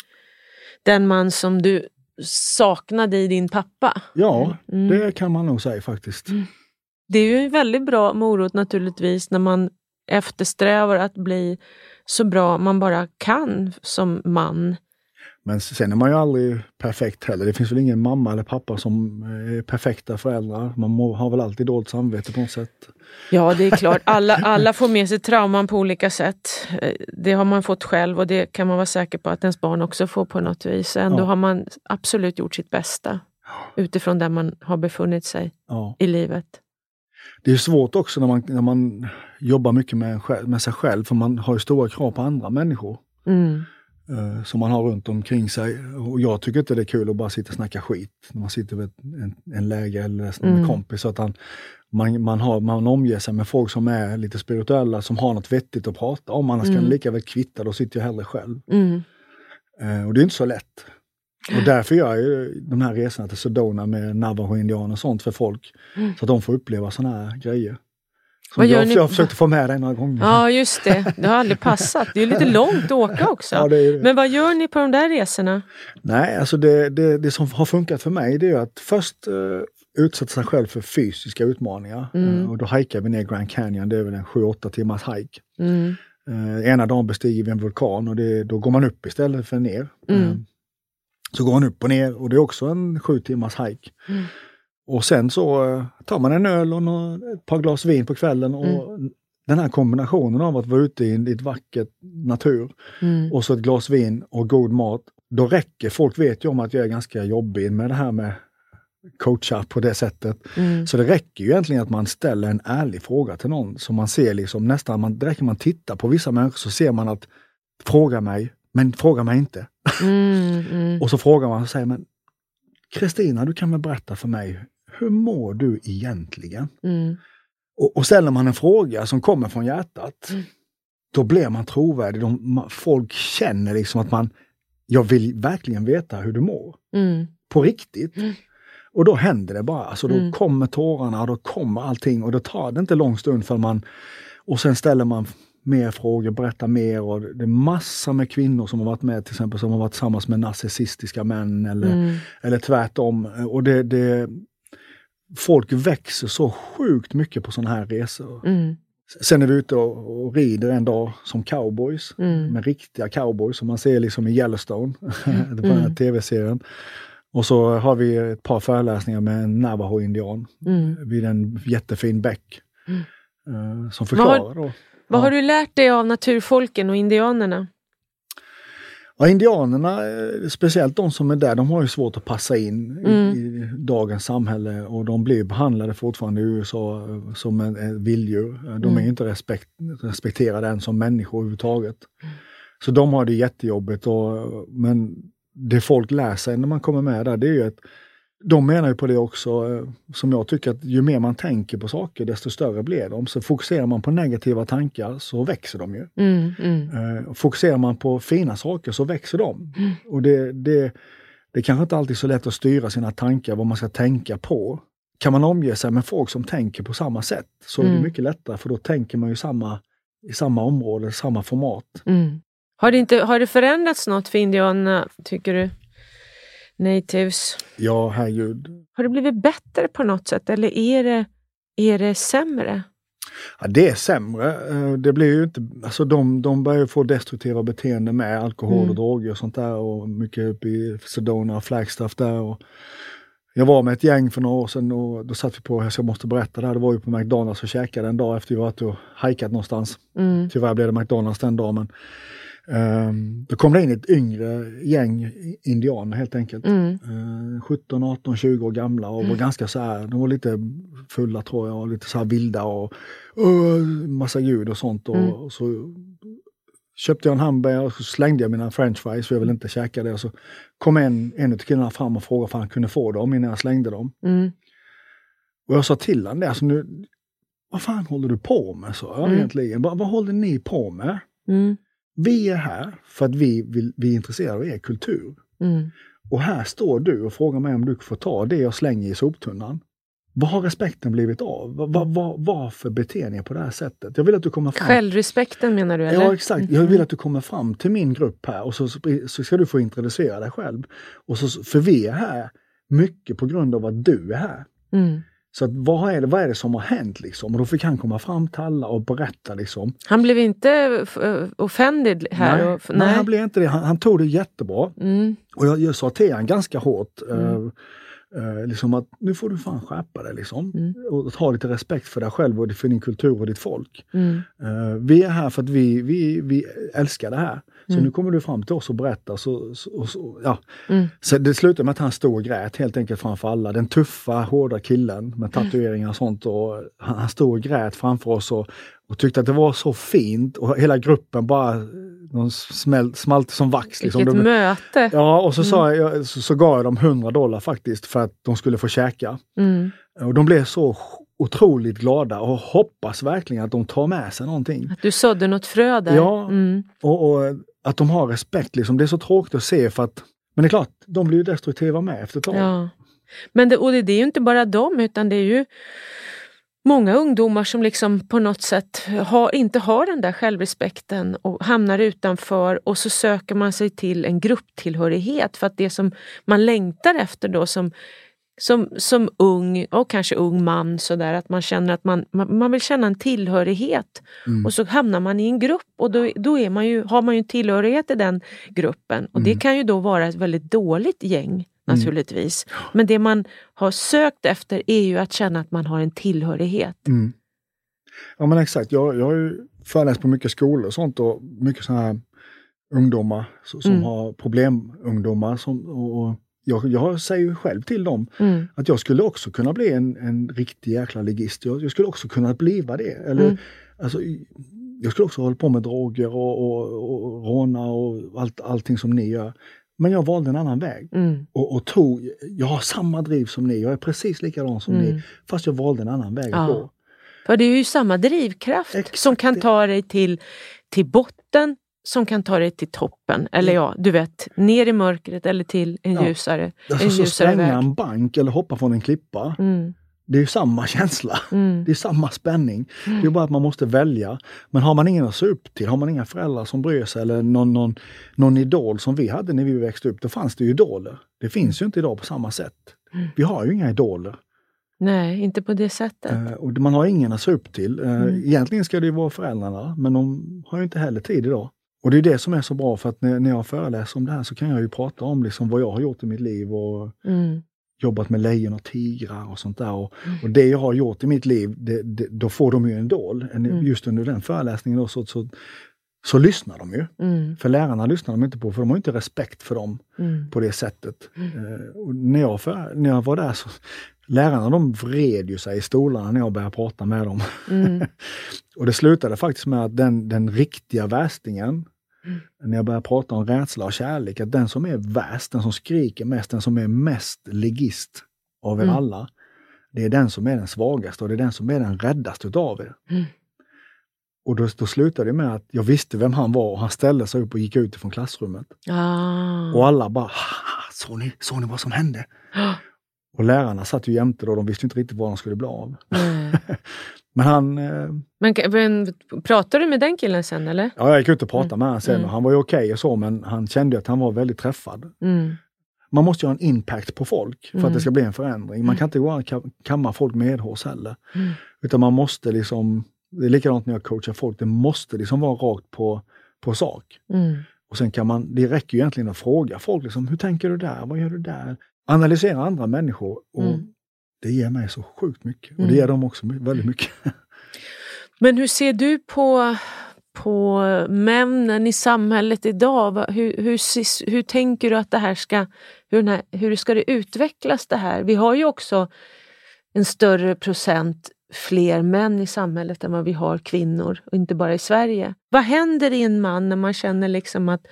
S6: den man som du saknade i din pappa?
S7: Ja,
S6: mm.
S7: det kan man nog säga faktiskt.
S6: Mm. Det är ju en väldigt bra morot naturligtvis när man eftersträvar att bli så bra man bara kan som man.
S7: Men sen är man ju aldrig perfekt heller. Det finns väl ingen mamma eller pappa som är perfekta föräldrar. Man må, har väl alltid dåligt samvete på något sätt.
S6: Ja, det är klart. Alla, alla får med sig trauman på olika sätt. Det har man fått själv och det kan man vara säker på att ens barn också får på något vis. Ändå ja. har man absolut gjort sitt bästa utifrån där man har befunnit sig ja. i livet.
S7: Det är svårt också när man, när man jobbar mycket med, med sig själv, för man har ju stora krav på andra människor. Mm. Uh, som man har runt omkring sig. Och jag tycker inte det är kul att bara sitta och snacka skit när man sitter vid en, en läge eller med mm. kompis. Så att han, man, man, har, man omger sig med folk som är lite spirituella, som har något vettigt att prata om. Annars mm. kan det lika väl kvitta, då sitter jag hellre själv. Mm. Uh, och det är inte så lätt. Och därför gör jag de här resorna till Sedona med Navajo-indianer och sånt för folk. Mm. Så att de får uppleva såna här grejer. Vad gör jag, ni? jag försökte få med dig några gånger.
S6: Ja, just det. Det har aldrig passat. Det är lite långt att åka också. Ja, det är det. Men vad gör ni på de där resorna?
S7: Nej, alltså det, det, det som har funkat för mig, det är att först uh, utsätta sig själv för fysiska utmaningar. Mm. Uh, och då hajkar vi ner Grand Canyon. Det är väl en sju åtta timmars hike. Mm. Uh, ena dagen bestiger vi en vulkan och det, då går man upp istället för ner. Mm. Uh, så går man upp och ner och det är också en sju timmars hike. Mm. Och sen så tar man en öl och ett par glas vin på kvällen och mm. den här kombinationen av att vara ute i ett vackert natur mm. och så ett glas vin och god mat, då räcker, folk vet ju om att jag är ganska jobbig med det här med coacha på det sättet. Mm. Så det räcker ju egentligen att man ställer en ärlig fråga till någon som man ser liksom nästan, man, det räcker man tittar på vissa människor så ser man att fråga mig, men fråga mig inte. Mm, mm. Och så frågar man och säger, men Kristina, du kan väl berätta för mig, hur mår du egentligen? Mm. Och, och ställer man en fråga som kommer från hjärtat, mm. då blir man trovärdig. De, folk känner liksom att man, jag vill verkligen veta hur du mår. Mm. På riktigt. Mm. Och då händer det bara. Alltså då mm. kommer tårarna och då kommer allting. Och då tar det inte lång stund för man, och sen ställer man mer frågor, berättar mer. Och det är massa med kvinnor som har varit med till exempel, som har varit tillsammans med narcissistiska män eller, mm. eller tvärtom. Och det, det folk växer så sjukt mycket på sådana här resor. Mm. Sen är vi ute och, och rider en dag som cowboys. Mm. Med riktiga cowboys som man ser liksom i Yellowstone. Mm. Den här tv-serien. Och så har vi ett par föreläsningar med en Navajo-indian. Mm. Vid en jättefin bäck. Mm. Uh, som förklarar vad har, då.
S6: Vad
S7: ja.
S6: har du lärt dig av naturfolken och indianerna?
S7: Ja, indianerna, speciellt de som är där, de har ju svårt att passa in mm. i, i dagens samhälle. Och de blir behandlade fortfarande i U S A som en, en vilddjur. De mm. är ju inte respekt, respekterade än som människor överhuvudtaget. Mm. Så de har det jättejobbigt. Och, men det folk lär sig när man kommer med där, det är ju att de menar ju på det också, som jag tycker att ju mer man tänker på saker, desto större blir de. Så fokuserar man på negativa tankar så växer de ju. Mm, mm. Fokuserar man på fina saker så växer de. Mm. Och det, det, det är kanske inte alltid så lätt att styra sina tankar, vad man ska tänka på. Kan man omge sig med folk som tänker på samma sätt så mm. är det mycket lättare, för då tänker man ju samma, i samma område, samma format.
S6: Mm. Har det, inte, har det förändrats något för indianerna, tycker du? Natives.
S7: Ja, herregud.
S6: Har det blivit bättre på något sätt, eller är det, är det sämre?
S7: Ja, det är sämre. Det blir ju inte, alltså de, de börjar få destruktiva beteenden med alkohol mm. och droger och sånt där, och mycket uppe i Sedona och Flagstaff där. Och jag var med ett gäng för några år sedan och då satt vi på, så jag måste berätta det här, det var ju på McDonalds och käkade en dag efter vi varit och hajkat någonstans. Mm. Tyvärr blev det McDonalds den dagen, men Um, då kom det in ett yngre gäng indianer helt enkelt. Mm. Uh, sjutton, arton, tjugo år gamla och mm. var ganska så här, de var lite fulla tror jag, och lite så här vilda och uh, massa ljud och sånt. Och, mm. och så köpte jag en hamburgare och så slängde jag mina french fries, för jag ville inte käka det. Och så kom en, en av killarna fram och frågade om han kunde få dem innan jag slängde dem. Mm. Och jag sa till han det, alltså nu, vad fan håller du på med? Så mm. egentligen, vad, vad håller ni på med? Mm. Vi är här för att vi, vill, vi är intresserade av er kultur. Mm. Och här står du och frågar mig om du får ta det jag slänger i soptunnan. Vad har respekten blivit av? Vad, vad, vad, varför beter ni på det här sättet? Jag vill att du kommer fram.
S6: Självrespekten menar du, eller?
S7: Ja, exakt. Jag vill att du kommer fram till min grupp här och så, så ska du få introducera dig själv. Och så, för vi är här mycket på grund av att du är här. Mm. Så att, vad, är det, vad är det som har hänt liksom? Och då fick han komma fram till alla och berätta liksom.
S6: Han blev inte offended här?
S7: Nej,
S6: och,
S7: nej. nej han blev inte det. Han, han tog det jättebra. Mm. Och jag, jag sa till han ganska hårt. Mm. Uh, uh, liksom att nu får du fan skärpa dig liksom. Mm. Och ha lite respekt för dig själv och för din kultur och ditt folk. Mm. Uh, vi är här för att vi, vi, vi älskar det här. Så mm. nu kommer du fram till oss och berättar. Så, så, så, ja. mm. så det slutade med att han stod och grät helt enkelt framför alla. Den tuffa, hårda killen med tatueringar och sånt. Och han, han stod och grät framför oss och, och tyckte att det var så fint. Och hela gruppen bara de smält, smalt som vax. Liksom.
S6: Vilket
S7: de,
S6: möte!
S7: Ja, och så, mm. sa jag, så, så gav jag dem hundra dollar faktiskt för att de skulle få käka. Mm. Och de blev så otroligt glada och hoppas verkligen att de tar med sig någonting.
S6: Att du sådde något frö där.
S7: Ja, mm. och, och att de har respekt. Liksom. Det är så tråkigt att se, för att, men det är klart, de blir ju destruktiva med efter ett tag.
S6: Ja. Men det, och det, det är ju inte bara dem, utan det är ju många ungdomar som liksom på något sätt har, inte har den där självrespekten och hamnar utanför, och så söker man sig till en grupptillhörighet, för att det som man längtar efter då som Som, som ung och kanske ung man, så där att man känner att man, man, man vill känna en tillhörighet. Mm. Och så hamnar man i en grupp, och då, då är man ju, har man ju en tillhörighet i den gruppen. Och mm. det kan ju då vara ett väldigt dåligt gäng naturligtvis. Mm. Men det man har sökt efter är ju att känna att man har en tillhörighet. Mm.
S7: Ja men exakt, jag, jag har ju föreläst på mycket skolor och sånt och mycket sådana här ungdomar som, som mm. har problemungdomar som, och jag, jag säger ju själv till dem mm. att jag skulle också kunna bli en, en riktig jäkla ligist. Jag, jag skulle också kunna bliva det. Eller, mm. alltså, jag skulle också hålla på med droger och, och, och råna och allt, allting som ni gör. Men jag valde en annan väg. Mm. Och, och tog, jag har samma driv som ni. Jag är precis likadan som mm. ni. Fast jag valde en annan väg att
S6: ja. gå. För det är ju samma drivkraft Exakt. som kan ta dig till, till botten. Som kan ta dig till toppen. Eller ja, du vet, ner i mörkret eller till en ja. ljusare,
S7: alltså,
S6: en
S7: så
S6: ljusare
S7: spränga
S6: väg.
S7: en bank eller hoppa från en klippa. Mm. Det är ju samma känsla. Mm. Det är samma spänning. Mm. Det är bara att man måste välja. Men har man ingen att se upp till, har man inga föräldrar som bryr sig eller någon, någon, någon idol som vi hade när vi växte upp, då fanns det ju idoler. Det finns ju inte idag på samma sätt. Mm. Vi har ju inga idoler.
S6: Nej, inte på det sättet.
S7: Uh, och man har ingen att se upp till. Uh, mm. Egentligen ska det ju vara föräldrarna, men de har ju inte heller tid idag. Och det är det som är så bra, för att när, när jag föreläser om det här så kan jag ju prata om liksom vad jag har gjort i mitt liv och mm. jobbat med lejon och tigrar och sånt där. Och, mm. och det jag har gjort i mitt liv, det, det, då får de ju en idol. Mm. Just under den föreläsningen då, så, så, så lyssnar de ju. Mm. För lärarna lyssnar de inte på, för de har inte respekt för dem mm. på det sättet. Mm. Uh, och när, jag för, när jag var där så, lärarna de vred ju sig i stolarna när jag började prata med dem. Mm. Och det slutade faktiskt med att den, den riktiga värstingen, mm. när jag började prata om rädsla och kärlek, att den som är värst, den som skriker mest, den som är mest ligist av er mm. alla, det är den som är den svagaste och det är den som är den räddaste utav er. Mm. Och då, då slutade det med att jag visste vem han var och han ställde sig upp och gick ut från klassrummet. Ah. Och alla bara, såg ni, såg ni vad som hände? Och lärarna satt ju jämte då, de visste inte riktigt vad de skulle bli av. Mm. Men han... Eh...
S6: Men, men pratade du med den killen sen eller?
S7: Ja, jag gick ut och pratade mm. med honom sen mm. och han var ju okej okay och så, men han kände att han var väldigt träffad. Mm. Man måste ju ha en impact på folk för mm. att det ska bli en förändring. Man kan inte bara kamma folk med hårs heller. Mm. Utan man måste liksom, det är likadant när jag coachar folk, det måste liksom vara rakt på, på sak. Mm. Och sen kan man, det räcker ju egentligen att fråga folk liksom, hur tänker du där? Vad gör du där? Analysera andra människor och mm. det ger mig så sjukt mycket. Och det ger dem också väldigt mycket.
S6: Men hur ser du på, på männen i samhället idag? Hur, hur, hur tänker du att det här ska, hur, den här, hur ska det utvecklas det här? Vi har ju också en större procent fler män i samhället än vad vi har kvinnor. Och inte bara i Sverige. Vad händer i en man när man känner liksom att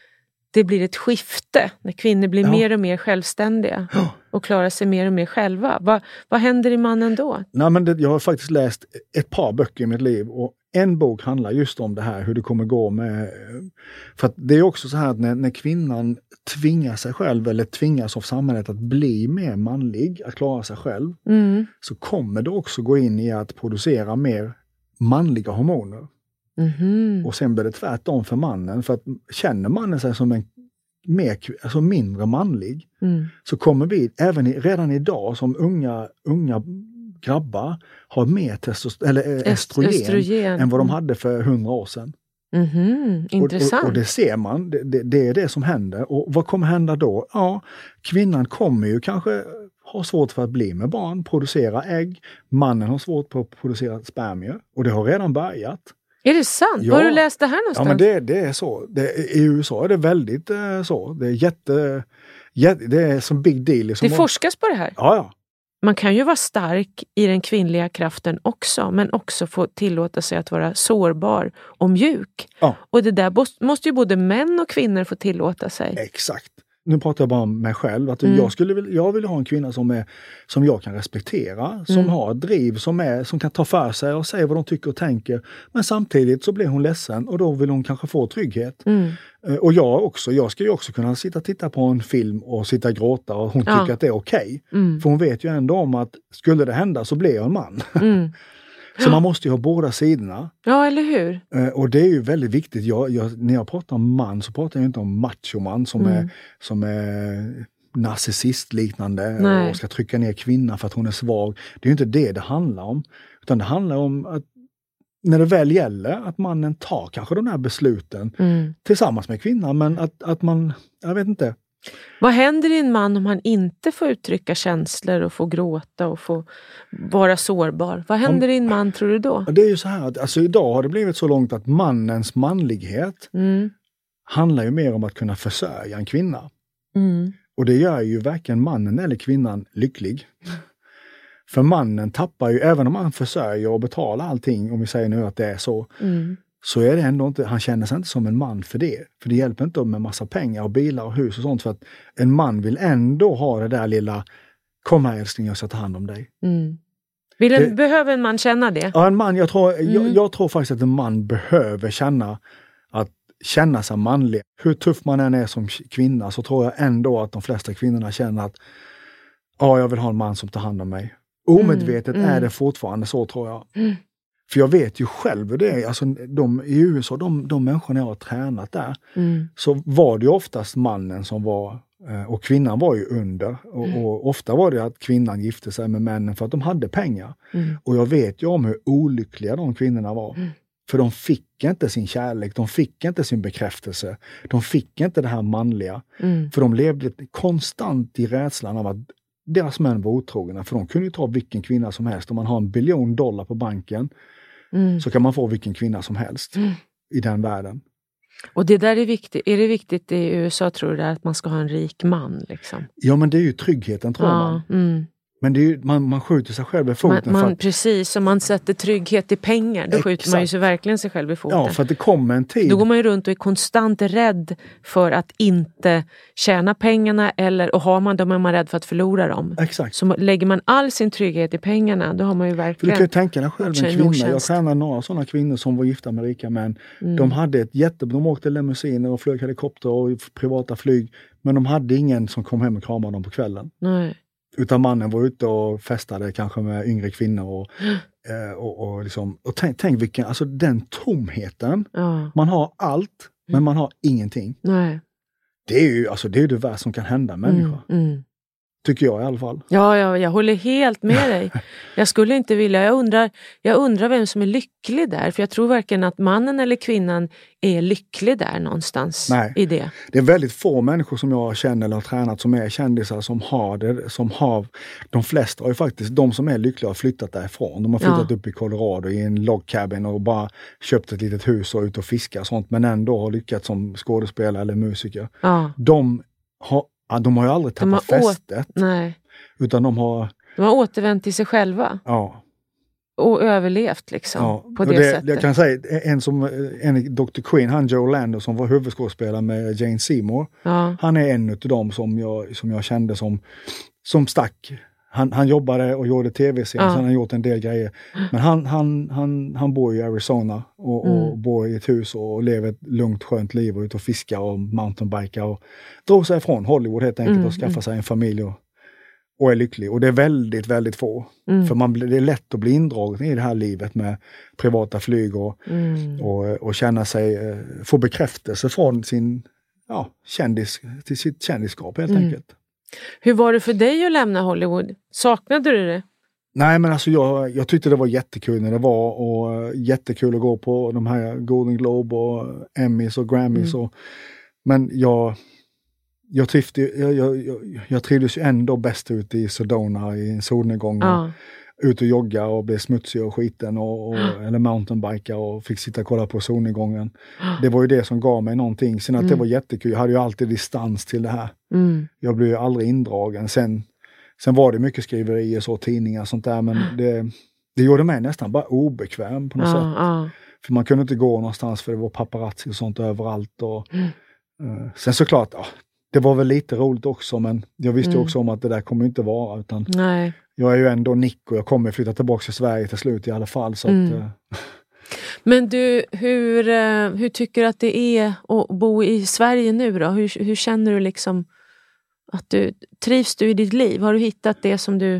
S6: det blir ett skifte när kvinnor blir ja. mer och mer självständiga ja. och klarar sig mer och mer själva. Va, vad händer i mannen då?
S7: Nej, men det, jag har faktiskt läst ett par böcker i mitt liv och en bok handlar just om det här, hur det kommer gå med... För att det är också så här att när, när kvinnan tvingar sig själv eller tvingas av samhället att bli mer manlig, att klara sig själv, mm. så kommer det också gå in i att producera mer manliga hormoner. Mm-hmm. Och sen blir det tvärtom för mannen, för att känner mannen sig som en mer, alltså mindre manlig mm. så kommer vi även i, redan idag som unga, unga grabbar har mer testoster- eller estrogen, estrogen än vad de hade för hundra år sedan.
S6: Mm-hmm. Intressant.
S7: Och, och, och det ser man, det, det, det är det som händer. Och vad kommer hända då? Ja, kvinnan kommer ju kanske ha svårt för att bli med barn, producera ägg. Mannen har svårt på att producera spermier och det har redan börjat.
S6: Är det sant? Ja. Har du läst det här någonstans?
S7: Ja, men det, det är så. Det, I U S A är det väldigt eh, så. Det är jätte, jätte... Det är som big deal. Som
S6: det forskas på det här?
S7: Ja, ja.
S6: Man kan ju vara stark i den kvinnliga kraften också, men också få tillåta sig att vara sårbar och mjuk. Ja. Och det där måste ju både män och kvinnor få tillåta sig.
S7: Exakt. Nu pratar jag bara om mig själv. Att mm. jag, skulle vilja, jag vill ha en kvinna som, är, som jag kan respektera. Som mm. har driv, som, är, som kan ta för sig och säga vad de tycker och tänker. Men samtidigt så blir hon ledsen och då vill hon kanske få trygghet. Mm. Och jag också. Jag ska ju också kunna sitta och titta på en film och sitta och gråta och hon ja. tycker att det är okej. Okay. Mm. För hon vet ju ändå om att skulle det hända så blir jag en man. Mm. Så man måste ju ha båda sidorna.
S6: Ja, eller hur?
S7: Eh, och det är ju väldigt viktigt. Jag, jag, när jag pratar om man så pratar jag inte om machoman som, mm. är, som är narcissist-liknande Nej. och ska trycka ner kvinnan för att hon är svag. Det är ju inte det det handlar om. Utan det handlar om att när det väl gäller att mannen tar kanske de här besluten mm. tillsammans med kvinnan. Men att, att man, jag vet inte.
S6: Vad händer i en man om han inte får uttrycka känslor och får gråta och får vara sårbar? Vad händer om, i en man, tror du då?
S7: Det är ju så här att alltså, idag har det blivit så långt att mannens manlighet mm. handlar ju mer om att kunna försörja en kvinna. Mm. Och det gör ju varken mannen eller kvinnan lycklig. Mm. För mannen tappar ju, även om han försörjer och betalar allting, om vi säger nu att det är så, mm. så är det ändå inte, han känner sig inte som en man för det. För det hjälper inte med massa pengar och bilar och hus och sånt, för att en man vill ändå ha det där lilla, kom här älskling, jag ska ta hand om dig.
S6: Mm. Vill en, det, behöver en man känna det?
S7: Ja, en man, jag tror, mm. jag, jag tror faktiskt att en man behöver känna att känna sig manlig. Hur tuff man än är som kvinna, så tror jag ändå att de flesta kvinnorna känner att ja, jag vill ha en man som tar hand om mig. Omedvetet mm, mm. är det fortfarande så, tror jag. Mm. För jag vet ju själv hur det är. Alltså, de, i U S A, de, de människorna jag har tränat där, mm. så var det ju oftast mannen som var, och kvinnan var ju under. Och, mm. och ofta var det att kvinnan gifte sig med männen för att de hade pengar. Mm. Och jag vet ju om hur olyckliga de kvinnorna var. Mm. För de fick inte sin kärlek, de fick inte sin bekräftelse. De fick inte det här manliga. Mm. För de levde konstant i rädslan av att deras män var otrogna. För de kunde ju ta vilken kvinna som helst. Om man har en biljon dollar på banken, mm. så kan man få vilken kvinna som helst mm. i den världen.
S6: Och det där är viktigt. Är det viktigt i U S A, tror du, att man ska ha en rik man? Liksom?
S7: Ja, men det är ju tryggheten, tror ja, man. Mm. Men det är ju, man, man skjuter sig själv i foten.
S6: Man, man,
S7: för att,
S6: precis, som man sätter trygghet i pengar. Då exakt. Skjuter man ju sig verkligen sig själv i foten.
S7: Ja, för att det kommer en tid.
S6: Då går man ju runt och är konstant rädd för att inte tjäna pengarna. Eller, och har man dem är man rädd för att förlora dem.
S7: Exakt.
S6: Så lägger man all sin trygghet i pengarna, då har man ju verkligen...
S7: För du kan ju tänka dig själv en kvinna. Jag tränade några sådana kvinnor som var gifta med rika män. Mm. De hade ett jätte... De åkte limousiner och flög helikopter och privata flyg. Men de hade ingen som kom hem och kramade dem på kvällen.
S6: Nej.
S7: Utan mannen var ute och festade kanske med yngre kvinnor. Och, mm. eh, och, och, liksom, och tänk, tänk vilken, alltså den tomheten. Ja. Man har allt, men man har ingenting.
S6: Nej.
S7: Det är ju alltså, det, är det värsta som kan hända människa. Mm, mm. Tycker jag i alla fall.
S6: Ja, ja, jag håller helt med dig. Jag skulle inte vilja, jag undrar, jag undrar vem som är lycklig där. För jag tror varken att mannen eller kvinnan är lycklig där någonstans.
S7: Nej.
S6: I det.
S7: Det är väldigt få människor som jag känner eller har tränat som är kändisar som har det. Som har, de flesta har ju faktiskt, de som är lyckliga har flyttat därifrån. De har flyttat ja. upp i Colorado i en log cabin och bara köpt ett litet hus och ut och fiska och sånt. Men ändå har lyckats som skådespelare eller musiker.
S6: Ja.
S7: De har Ja, de har ju aldrig tappat fästet.
S6: Nej.
S7: Utan de har...
S6: De har återvänt till sig själva.
S7: Ja.
S6: Och överlevt liksom. Ja. På det,
S7: det
S6: sättet.
S7: Jag kan säga, en som en doktor Queen, han Joe Lando som var huvudskådespelare med Jane Seymour. Ja. Han är en av dem som jag, som jag kände som, som stack. Han, han jobbade och gjorde tv-serier, ja. Så han har gjort en del grejer. Men han, han, han, han bor i Arizona och, mm. och bor i ett hus och lever ett lugnt, skönt liv och ut och fiskar och mountainbikar och drog sig ifrån Hollywood helt enkelt mm. och skaffa sig en familj och, och är lycklig. Och det är väldigt, väldigt få. Mm. För man, det är lätt att bli indragen i det här livet med privata flyg och, mm. och, och känna sig, få bekräftelse från sin ja, kändis, till sitt kändisskap helt mm. enkelt.
S6: Hur var det för dig att lämna Hollywood? Saknade du det?
S7: Nej, men alltså jag, jag tyckte det var jättekul när det var och jättekul att gå på de här Golden Globe och Emmys och Grammys. Mm. Och, men jag, jag, trivde, jag, jag, jag, jag trivdes ju ändå bäst ute i Sedona i en solnedgång. Ja. Ut och jogga och bli smutsig och skiten och, och, eller mountainbika och fick sitta och kolla på solnedgången. Det var ju det som gav mig någonting. Sen att mm. det var jättekul. Jag hade ju alltid distans till det här. Mm. Jag blev ju aldrig indragen. Sen, sen var det mycket skriverier, så tidningar och sånt där. Men det, det gjorde mig nästan bara obekväm på något ah, sätt. Ah. För man kunde inte gå någonstans för det var paparazzi och sånt överallt. Och, mm. uh, sen såklart, ja, det var väl lite roligt också. Men jag visste mm. också om att det där kommer inte vara. Utan
S6: nej.
S7: Jag är ju ändå Nick och jag kommer flytta tillbaka till Sverige till slut i alla fall. Så mm. att, uh...
S6: Men du, hur, hur tycker du att det är att bo i Sverige nu då? Hur, hur känner du liksom att du, trivs du i ditt liv? Har du hittat det som du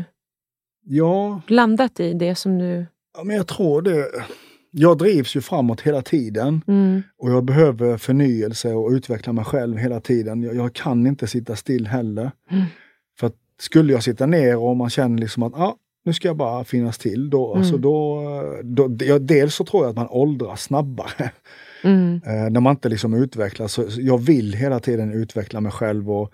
S7: ja.
S6: landat i? Det som du...
S7: Ja, men jag tror det. Jag drivs ju framåt hela tiden. Mm. Och jag behöver förnyelse och utveckla mig själv hela tiden. Jag, jag kan inte sitta still heller. Mm. För att skulle jag sitta ner och man känner liksom att ah, nu ska jag bara finnas till. Då, mm. alltså då, då, jag, dels så tror jag att man åldras snabbare.
S6: Mm.
S7: Eh, när man inte liksom utvecklas. Så jag vill hela tiden utveckla mig själv och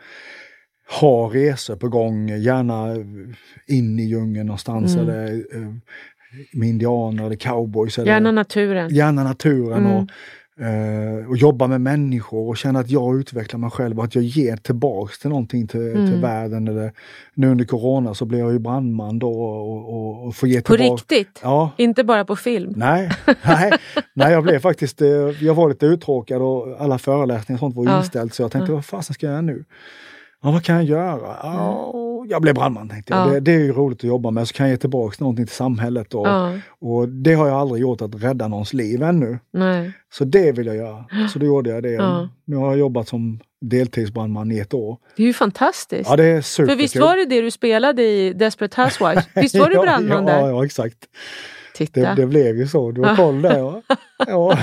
S7: ha resor på gång. Gärna in i djungeln någonstans.
S6: Mm.
S7: Eller eh, med indianer eller cowboys. Eller,
S6: Gärna naturen.
S7: Gärna naturen.
S6: Mm.
S7: Och, Uh, och jobba med människor och känna att jag utvecklar mig själv och att jag ger tillbaks till någonting till, mm. till världen. Eller, nu under corona så blev jag ju brandman då och, och, och får ge tillbaka.
S6: På riktigt?
S7: Ja.
S6: Inte bara på film?
S7: Nej, nej, nej jag blev faktiskt, jag var lite uttråkad och alla föreläsningar och sånt var ja. inställt så jag tänkte, ja. vad fasen ska jag göra nu? Ja, vad kan jag göra? Ja, jag blev brandman tänkte jag. Ja. Det, det är ju roligt att jobba med så kan jag ge tillbaka någonting till samhället och, ja. och det har jag aldrig gjort att rädda någons liv ännu. Nej. Så det vill jag göra. Så då gjorde jag det. Ja. Nu har jag jobbat som deltidsbrandman i ett år.
S6: Det är ju fantastiskt.
S7: Ja, det är super.
S6: För visst var det det du spelade i Desperate Housewives? Visst var du brandman
S7: ja,
S6: där?
S7: Ja, ja, exakt.
S6: Titta.
S7: Det, det blev ju så. Du har koll där. Ja. Ja.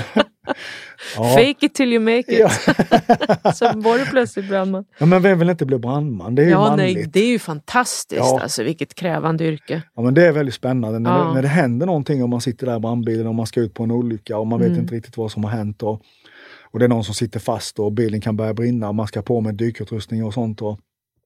S6: Ja. Fake it till you make it. Ja. Så var du plötsligt brandman.
S7: Ja, men vem vill inte bli brandman? Det är ju
S6: ja,
S7: manligt.
S6: Nej, det är ju fantastiskt. Ja. Alltså, vilket krävande yrke.
S7: Ja, men det är väldigt spännande. När, ja. det, när det händer någonting och man sitter där i brandbilen och man ska ut på en olycka och man vet mm. inte riktigt vad som har hänt. Och, och det är någon som sitter fast och bilen kan börja brinna och man ska på med dykutrustning och sånt. Och,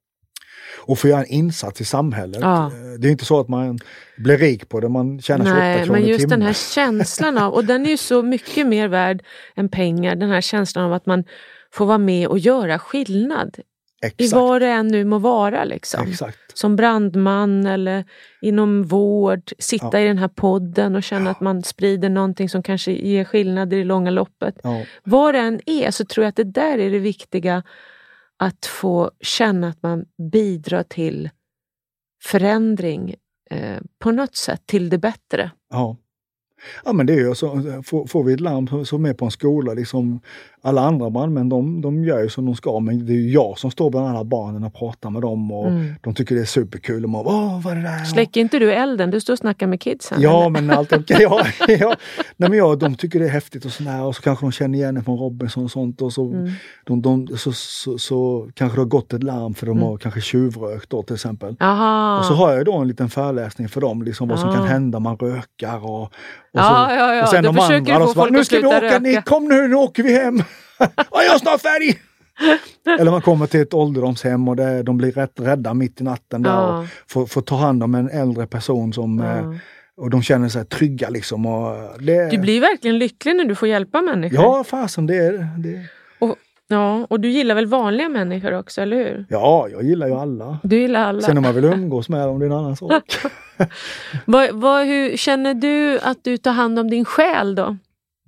S7: och få göra en insats i samhället. Ja. Det är inte så att man blir rik på det, man tjänar tjugoåtta kronor
S6: men just
S7: timmen.
S6: Den här känslan av, och den är ju så mycket mer värd än pengar, den här känslan av att man får vara med och göra skillnad. Exakt. I vad det än nu må vara liksom.
S7: Exakt.
S6: Som brandman eller inom vård, sitta ja. i den här podden och känna ja. att man sprider någonting som kanske ger skillnad i det långa loppet. Ja. Vad det än är så tror jag att det där är det viktiga, att få känna att man bidrar till förändring eh, på något sätt till det bättre.
S7: Ja. Ja, men det är ju så, får, får vi ett larm som är på en skola, liksom alla andra brandmän, de, de gör ju som de ska, men det är ju jag som står bland alla barnen och pratar med dem och mm. de tycker det är superkul och man, åh, vad är det där?
S6: Släcker inte du elden? Du står och snackar med kidsen.
S7: Ja,
S6: eller?
S7: men allt okay, ja, ja. Nej, men ja, de tycker det är häftigt och sådär och så kanske de känner igen det från Robinson och sånt och så, mm. de, de, så, så, så kanske det har gått ett larm för de mm. har kanske tjuvrökt då till exempel.
S6: Aha.
S7: Och så har jag då en liten föreläsning för dem, liksom vad som kan hända om man rökar och, och
S6: ja, så, ja, ja.
S7: Och sen
S6: då
S7: de
S6: försöker
S7: andra,
S6: du få folk
S7: nu
S6: att
S7: ska vi
S6: sluta
S7: åka,
S6: röka.
S7: ni, kom nu, nu åker vi hem. Ja, jag är snart färdig. Eller man kommer till ett ålderdomshem och det, de blir rätt rädda mitt i natten där ja. och får, får ta hand om en äldre person som ja. eh, och de känner sig trygga liksom. Och det,
S6: du blir verkligen lycklig när du får hjälpa människor.
S7: Ja, fasen det är det.
S6: Och, ja, och du gillar väl vanliga människor också, eller hur?
S7: Ja, jag gillar ju alla.
S6: Du gillar alla.
S7: Sen om man vill umgås med dem, det är en annan sak.
S6: vad, vad, hur känner du att du tar hand om din själ då?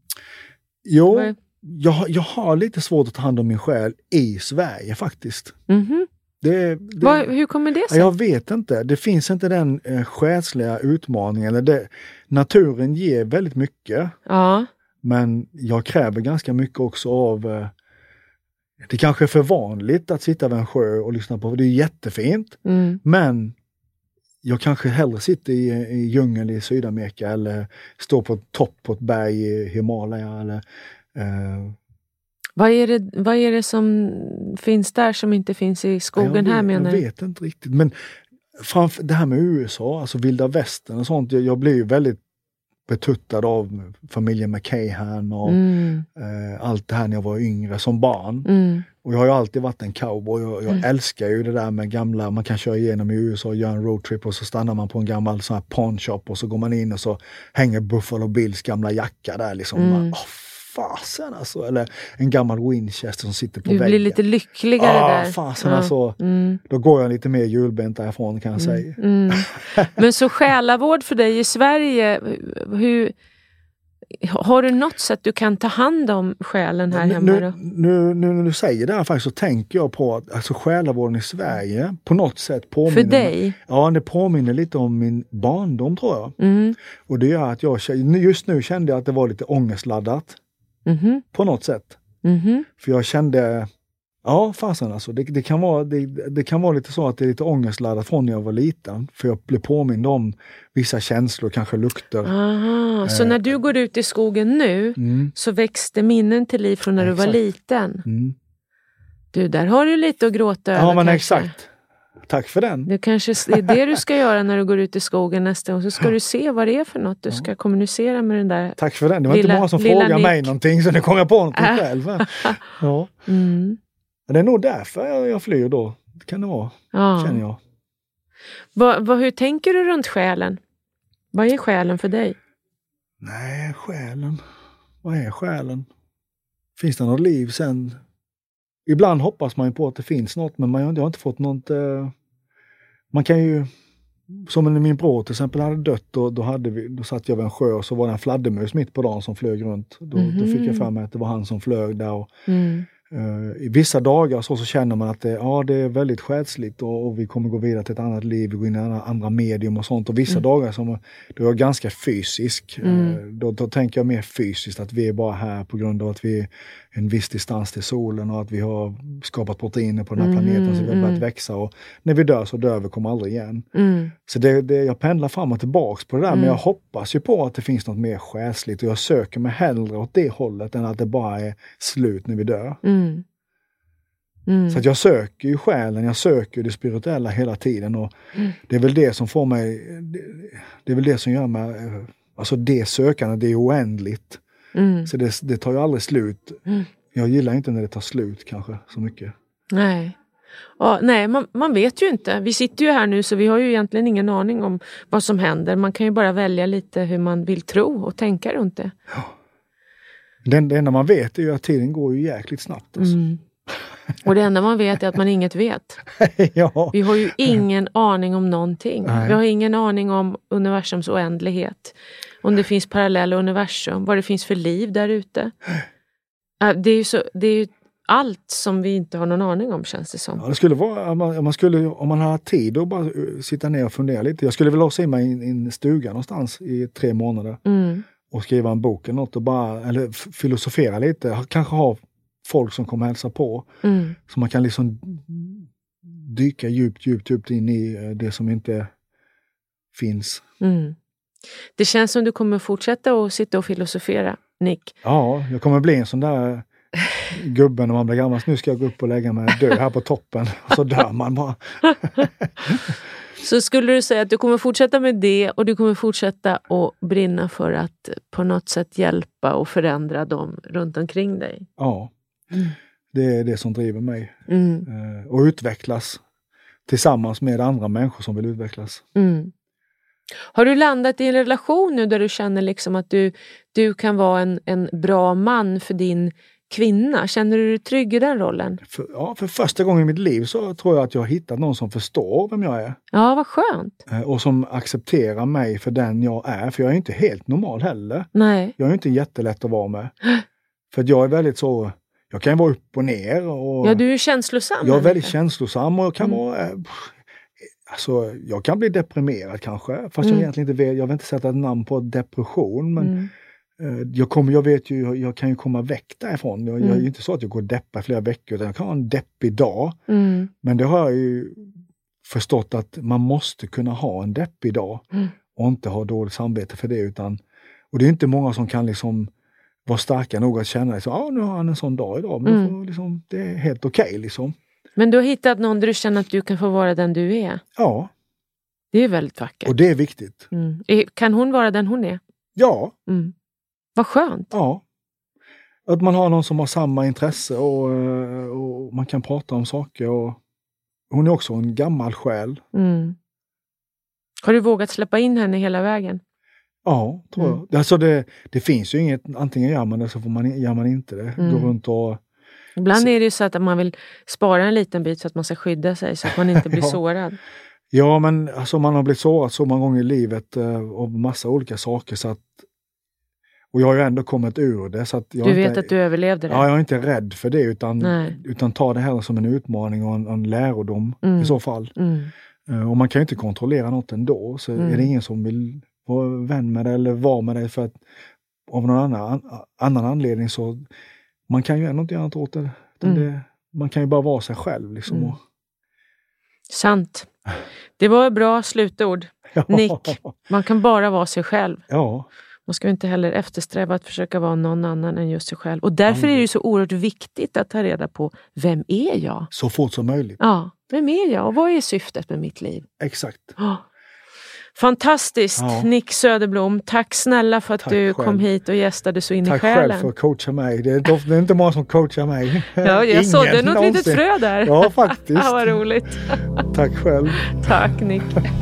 S7: Jo, vad? Jag, jag har lite svårt att ta hand om min själ i Sverige faktiskt.
S6: Mm-hmm.
S7: Det, det,
S6: vad, hur kommer det sig?
S7: Jag vet inte. Det finns inte den eh, själsliga utmaningen. Eller det, naturen ger väldigt mycket.
S6: Ja.
S7: Men jag kräver ganska mycket också av... Eh, det kanske är för vanligt att sitta vid en sjö och lyssna på. Det är jättefint.
S6: Mm.
S7: Men jag kanske hellre sitter i, i djungeln i Sydamerika. Eller står på topp på ett berg i Himalaya. Eller... Eh,
S6: vad, är det, vad är det som finns där som inte finns i skogen
S7: jag vet,
S6: här menar du?
S7: Jag vet inte riktigt. Men framför, det här med U S A, alltså vilda västern och sånt. Jag, jag blir ju väldigt betuttad av familjen McCahan och
S6: mm.
S7: eh, allt det här när jag var yngre som barn.
S6: Mm.
S7: Och jag har ju alltid varit en cowboy. Jag, jag
S6: mm.
S7: älskar ju det där med gamla, man kan köra igenom i U S A och göra en roadtrip och så stannar man på en gammal sån här pawn shop och så går man in och så hänger Buffalo Bills gamla jacka där liksom.
S6: Mm.
S7: Man, oh, fasen alltså. Eller en gammal Winchester som sitter på
S6: du
S7: väggen.
S6: Du blir lite lyckligare
S7: ah,
S6: där.
S7: Fasen ja. alltså. Mm. Då går jag lite mer julbent därifrån kan jag
S6: mm.
S7: säga.
S6: Mm. Men så själavård för dig i Sverige, hur... Har du något sätt du kan ta hand om själen här
S7: nu,
S6: hemma då?
S7: Nu, nu när du säger det här faktiskt så tänker jag på att alltså, själavården i Sverige på något sätt påminner...
S6: För dig?
S7: Ja, det påminner lite om min barndom tror jag.
S6: Mm.
S7: Och det gör att jag, just nu kände jag att det var lite ångestladdat.
S6: Mm-hmm.
S7: På något sätt.
S6: Mm-hmm.
S7: För jag kände... Ja, fasen alltså. Det, det, kan vara, det, det kan vara lite så att det är lite ångestladdat från när jag var liten. För jag blev påmind om vissa känslor, kanske lukter.
S6: Aha, eh, så när du går ut i skogen nu
S7: mm.
S6: så växte minnen till liv från när
S7: exakt.
S6: du var liten.
S7: Mm.
S6: Du, där har du lite att gråta över.
S7: Ja, men
S6: kanske.
S7: exakt. tack för den.
S6: Det kanske är det du ska göra när du går ut i skogen nästa gång. Så ska du se vad det är för något du ska kommunicera med den där.
S7: Tack för den. Det var
S6: lilla,
S7: inte många som frågade mig någonting, så nu kom jag på någonting äh. själv. Ja.
S6: Mm.
S7: Det är nog därför jag, jag flyr då. Det kan det vara, ja. känner jag.
S6: Va, va, hur tänker du runt själen? Vad är själen för dig?
S7: Nej, själen. Vad är själen? Finns det något liv sen? Ibland hoppas man ju på att det finns något, men man har inte fått något. Eh, man kan ju, som när min bror till exempel hade dött, och då, hade vi, då satt jag vid en sjö och så var det en fladdermus mitt på dagen som flög runt. Då, mm-hmm. då fick jag för mig att det var han som flög där. Och,
S6: mm.
S7: Uh, I vissa dagar så, så känner man att det, ja, det är väldigt själsligt och, och vi kommer gå vidare till ett annat liv, vi går in i andra, andra medium och sånt. Och vissa mm. dagar som då är jag ganska fysisk. Mm. Uh, då, då tänker jag mer fysiskt att vi är bara här på grund av att vi är en viss distans till solen och att vi har skapat proteiner på den här planeten mm. så vi har börjat växa. Och när vi dör så dör vi, kommer aldrig igen.
S6: Mm.
S7: Så det, det, jag pendlar fram och tillbaks på det där, mm. men jag hoppas ju på att det finns något mer själsligt och jag söker mig hellre åt det hållet än att det bara är slut när vi dör.
S6: Mm. Mm.
S7: Så att jag söker ju själen, jag söker det spirituella hela tiden och mm. det är väl det som får mig, det, det är väl det som gör mig, alltså det sökandet, det är oändligt.
S6: Mm.
S7: Så det, det tar ju aldrig slut.
S6: Mm.
S7: Jag gillar inte när det tar slut kanske så mycket.
S6: Nej, ja, nej man, man vet ju inte. Vi sitter ju här nu så vi har ju egentligen ingen aning om vad som händer. Man kan ju bara välja lite hur man vill tro och tänka runt det.
S7: Ja. Det, det enda man vet är ju att tiden går ju jäkligt snabbt. Alltså.
S6: Mm. Och det enda man vet är att man inget vet.
S7: Ja.
S6: Vi har ju ingen aning om någonting. Nej. Vi har ingen aning om universums oändlighet. Om det finns parallella universum. Vad det finns för liv där ute. Det är ju så, det är ju allt som vi inte har någon aning om, känns det som.
S7: Ja, det skulle vara, om man, man skulle, om man har tid att bara sitta ner och fundera lite. Jag skulle vilja låsa in mig i en stuga någonstans i tre månader.
S6: Mm.
S7: Och skriva en bok eller något och bara, eller filosofera lite. Kanske ha folk som kommer hälsa på.
S6: Mm.
S7: Så man kan liksom dyka djupt, djupt, djupt in i det som inte finns.
S6: Mm. Det känns som du kommer fortsätta att sitta och filosofera, Nick.
S7: Ja, jag kommer bli en sån där gubben när man blir gammal. Nu ska jag gå upp och lägga mig och dö här på toppen. Och så dör man bara.
S6: Så skulle du säga att du kommer fortsätta med det och du kommer fortsätta att brinna för att på något sätt hjälpa och förändra dem runt omkring dig?
S7: Ja, mm. det är det som driver mig.
S6: Mm.
S7: Och utvecklas tillsammans med andra människor som vill utvecklas.
S6: Mm. Har du landat i en relation nu där du känner liksom att du, du kan vara en, en bra man för din kvinna? Känner du dig trygg i den rollen?
S7: För, ja, för första gången i mitt liv så tror jag att jag har hittat någon som förstår vem jag är.
S6: Ja, vad skönt.
S7: Och som accepterar mig för den jag är. För jag är inte helt normal heller.
S6: Nej.
S7: Jag är inte jättelätt att vara med. För att jag är väldigt så... Jag kan vara upp och ner. Och
S6: ja, du är känslosam.
S7: Jag är väldigt känslosam och jag kan
S6: mm.
S7: vara... Alltså, jag kan bli deprimerad kanske. Fast
S6: mm.
S7: jag egentligen inte vet... Jag vill inte sätta ett namn på depression. Men
S6: mm.
S7: jag, kommer, jag vet ju... Jag kan ju komma väck därifrån. Jag,
S6: mm.
S7: jag är ju inte så att jag går och deppar flera veckor. Utan jag kan ha en deppig dag.
S6: Mm.
S7: Men det har jag ju förstått att man måste kunna ha en deppig dag.
S6: Mm.
S7: Och inte ha dåligt samvete för det. Utan, och det är inte många som kan liksom... vara starka nog att känna att ah, nu har han en sån dag idag. Men mm. får, liksom, det är helt okej okay, liksom.
S6: Men du har hittat någon där du känner att du kan få vara den du är?
S7: Ja.
S6: Det är väldigt vackert.
S7: Och det är viktigt.
S6: Mm. Kan hon vara den hon är?
S7: Ja.
S6: Mm. Vad skönt.
S7: Ja. Att man har någon som har samma intresse och, och man kan prata om saker. Och hon är också en gammal själ.
S6: Mm. Har du vågat släppa in henne hela vägen?
S7: Ja, tror jag. Mm. Alltså det, det finns ju inget, antingen gör man det så får man, gör man inte det. Mm. Gå runt och...
S6: Ibland så, är det ju så att man vill spara en liten bit så att man ska skydda sig så att man inte blir
S7: ja.
S6: sårad.
S7: Ja, men alltså man har blivit sårad så många gånger i livet uh, av massa olika saker så att och jag har ju ändå kommit ur det. Så att jag
S6: du vet
S7: inte,
S6: att du överlevde det?
S7: Ja, jag är inte rädd för det utan, utan ta det här som en utmaning och en, en lärodom mm. i så fall.
S6: Mm.
S7: Uh, och man kan ju inte kontrollera något ändå så mm. är det ingen som vill vara vän med dig eller vara med dig för att av någon annan, annan anledning så man kan ju ändå inte göra något åt det. Mm. det man kan ju bara vara sig själv liksom. Mm. Och...
S6: Sant. Det var ett bra slutord. Ja. Nick, man kan bara vara sig själv.
S7: Ja.
S6: Man ska inte heller eftersträva att försöka vara någon annan än just sig själv. Och därför är det ju så oerhört viktigt att ta reda på, vem är jag?
S7: Så fort som möjligt.
S6: Ja, vem är jag och vad är syftet med mitt liv?
S7: Exakt.
S6: Oh. Fantastiskt, ja. Nick Söderblom. Tack snälla för att Tack du själv. kom hit och gästade så in
S7: Tack
S6: i själen.
S7: Tack själv för att coacha mig. Det är, det är inte många som coachar mig.
S6: Ja, jag såg det. Något någonsin. Litet frö där.
S7: Ja, faktiskt.
S6: Ja, vad roligt.
S7: Tack själv.
S6: Tack, Nick.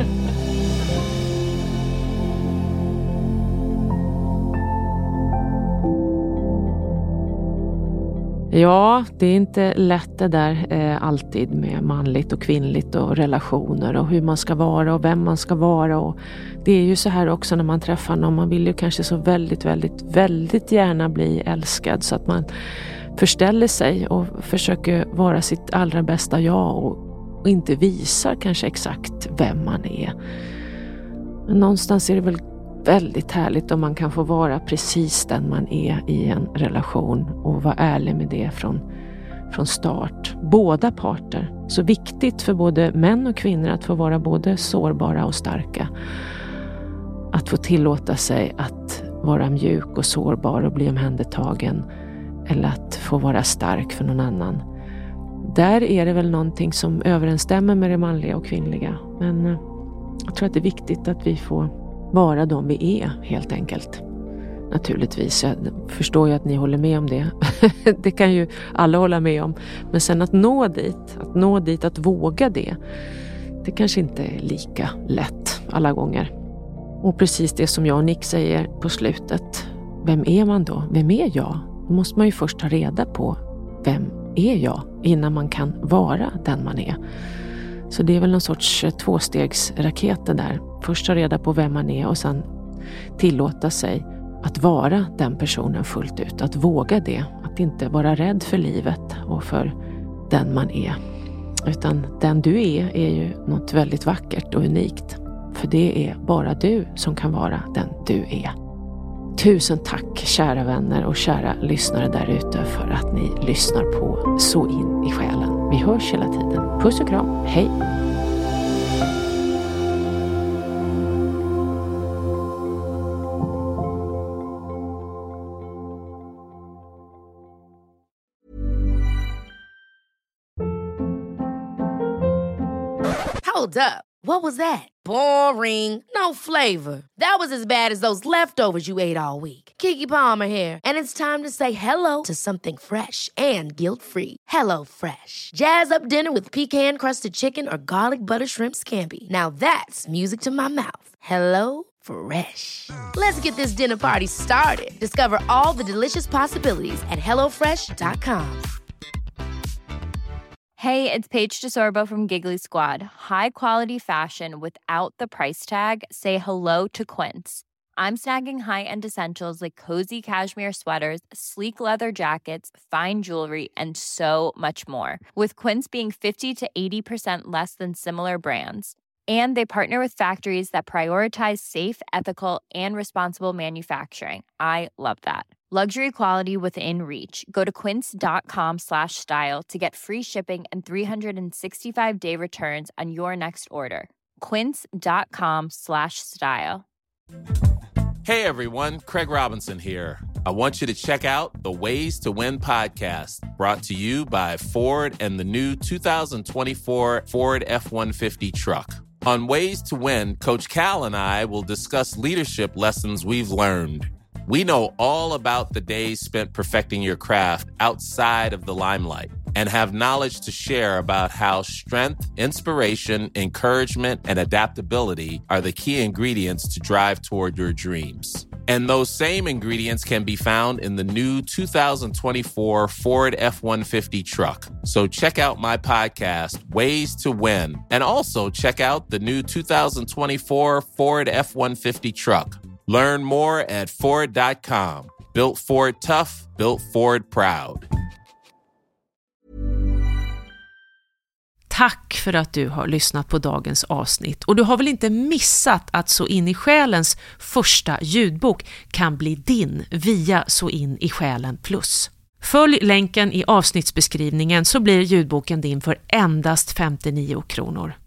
S6: Ja, det är inte lätt det där eh, alltid med manligt och kvinnligt och relationer och hur man ska vara och vem man ska vara. Och det är ju så här också när man träffar någon, man vill ju kanske så väldigt, väldigt, väldigt gärna bli älskad så att man förställer sig och försöker vara sitt allra bästa jag och, och inte visar kanske exakt vem man är. Men någonstans är det väl väldigt härligt om man kan få vara precis den man är i en relation och vara ärlig med det från, från start. Båda parter. Så viktigt för både män och kvinnor att få vara både sårbara och starka. Att få tillåta sig att vara mjuk och sårbar och bli omhändertagen. Eller att få vara stark för någon annan. Där är det väl någonting som överensstämmer med det manliga och kvinnliga. Men jag tror att det är viktigt att vi får vara de vi är, helt enkelt. Naturligtvis, jag förstår ju att ni håller med om det. Det kan ju alla hålla med om. Men sen att nå dit, att nå dit, att våga det, det kanske inte är lika lätt alla gånger. Och precis det som jag och Nick säger på slutet. Vem är man då? Vem är jag? Då måste man ju först ta reda på vem är jag innan man kan vara den man är. Så det är väl någon sorts tvåstegsraket där. Först ta reda på vem man är och sen tillåta sig att vara den personen fullt ut. Att våga det. Att inte vara rädd för livet och för den man är. Utan den du är är ju något väldigt vackert och unikt. För det är bara du som kan vara den du är. Tusen tack kära vänner och kära lyssnare där ute för att ni lyssnar på Så in i själen. Vi hörs hela tiden. Puss och kram. Hej!
S1: Hold up. What was that? Boring. No flavor. That was as bad as those leftovers you ate all week. Keke Palmer here, and it's time to say hello to something fresh and guilt-free. Hello Fresh. Jazz up dinner with pecan-crusted chicken or garlic butter shrimp scampi. Now that's music to my mouth. Hello Fresh. Let's get this dinner party started. Discover all the delicious possibilities at hello fresh dot com.
S9: Hey, it's Paige DeSorbo from Giggly Squad. High quality fashion without the price tag. Say hello to Quince. I'm snagging high-end essentials like cozy cashmere sweaters, sleek leather jackets, fine jewelry, and so much more. With Quince being fifty to eighty percent less than similar brands. And they partner with factories that prioritize safe, ethical, and responsible manufacturing. I love that. Luxury quality within reach. Go to quince.com slash style to get free shipping and three sixty-five day returns on your next order. Quince.com slash style.
S10: Hey everyone, Craig Robinson here. I want you to check out the Ways to Win podcast, brought to you by Ford and the new two thousand twenty-four Ford F one fifty truck. On Ways to Win, Coach Cal and I will discuss leadership lessons we've learned. We know all about the days spent perfecting your craft outside of the limelight and have knowledge to share about how strength, inspiration, encouragement, and adaptability are the key ingredients to drive toward your dreams. And those same ingredients can be found in the new two thousand twenty-four Ford F one fifty truck. So check out my podcast, Ways to Win, and also check out the new two thousand twenty-four Ford F one fifty truck. Learn more at Ford dot com. Built Ford tough, built Ford proud.
S6: Tack för att du har lyssnat på dagens avsnitt. Och du har väl inte missat att Så in i själens första ljudbok kan bli din via Så in i själen plus. Följ länken i avsnittsbeskrivningen så blir ljudboken din för endast femtionio kronor.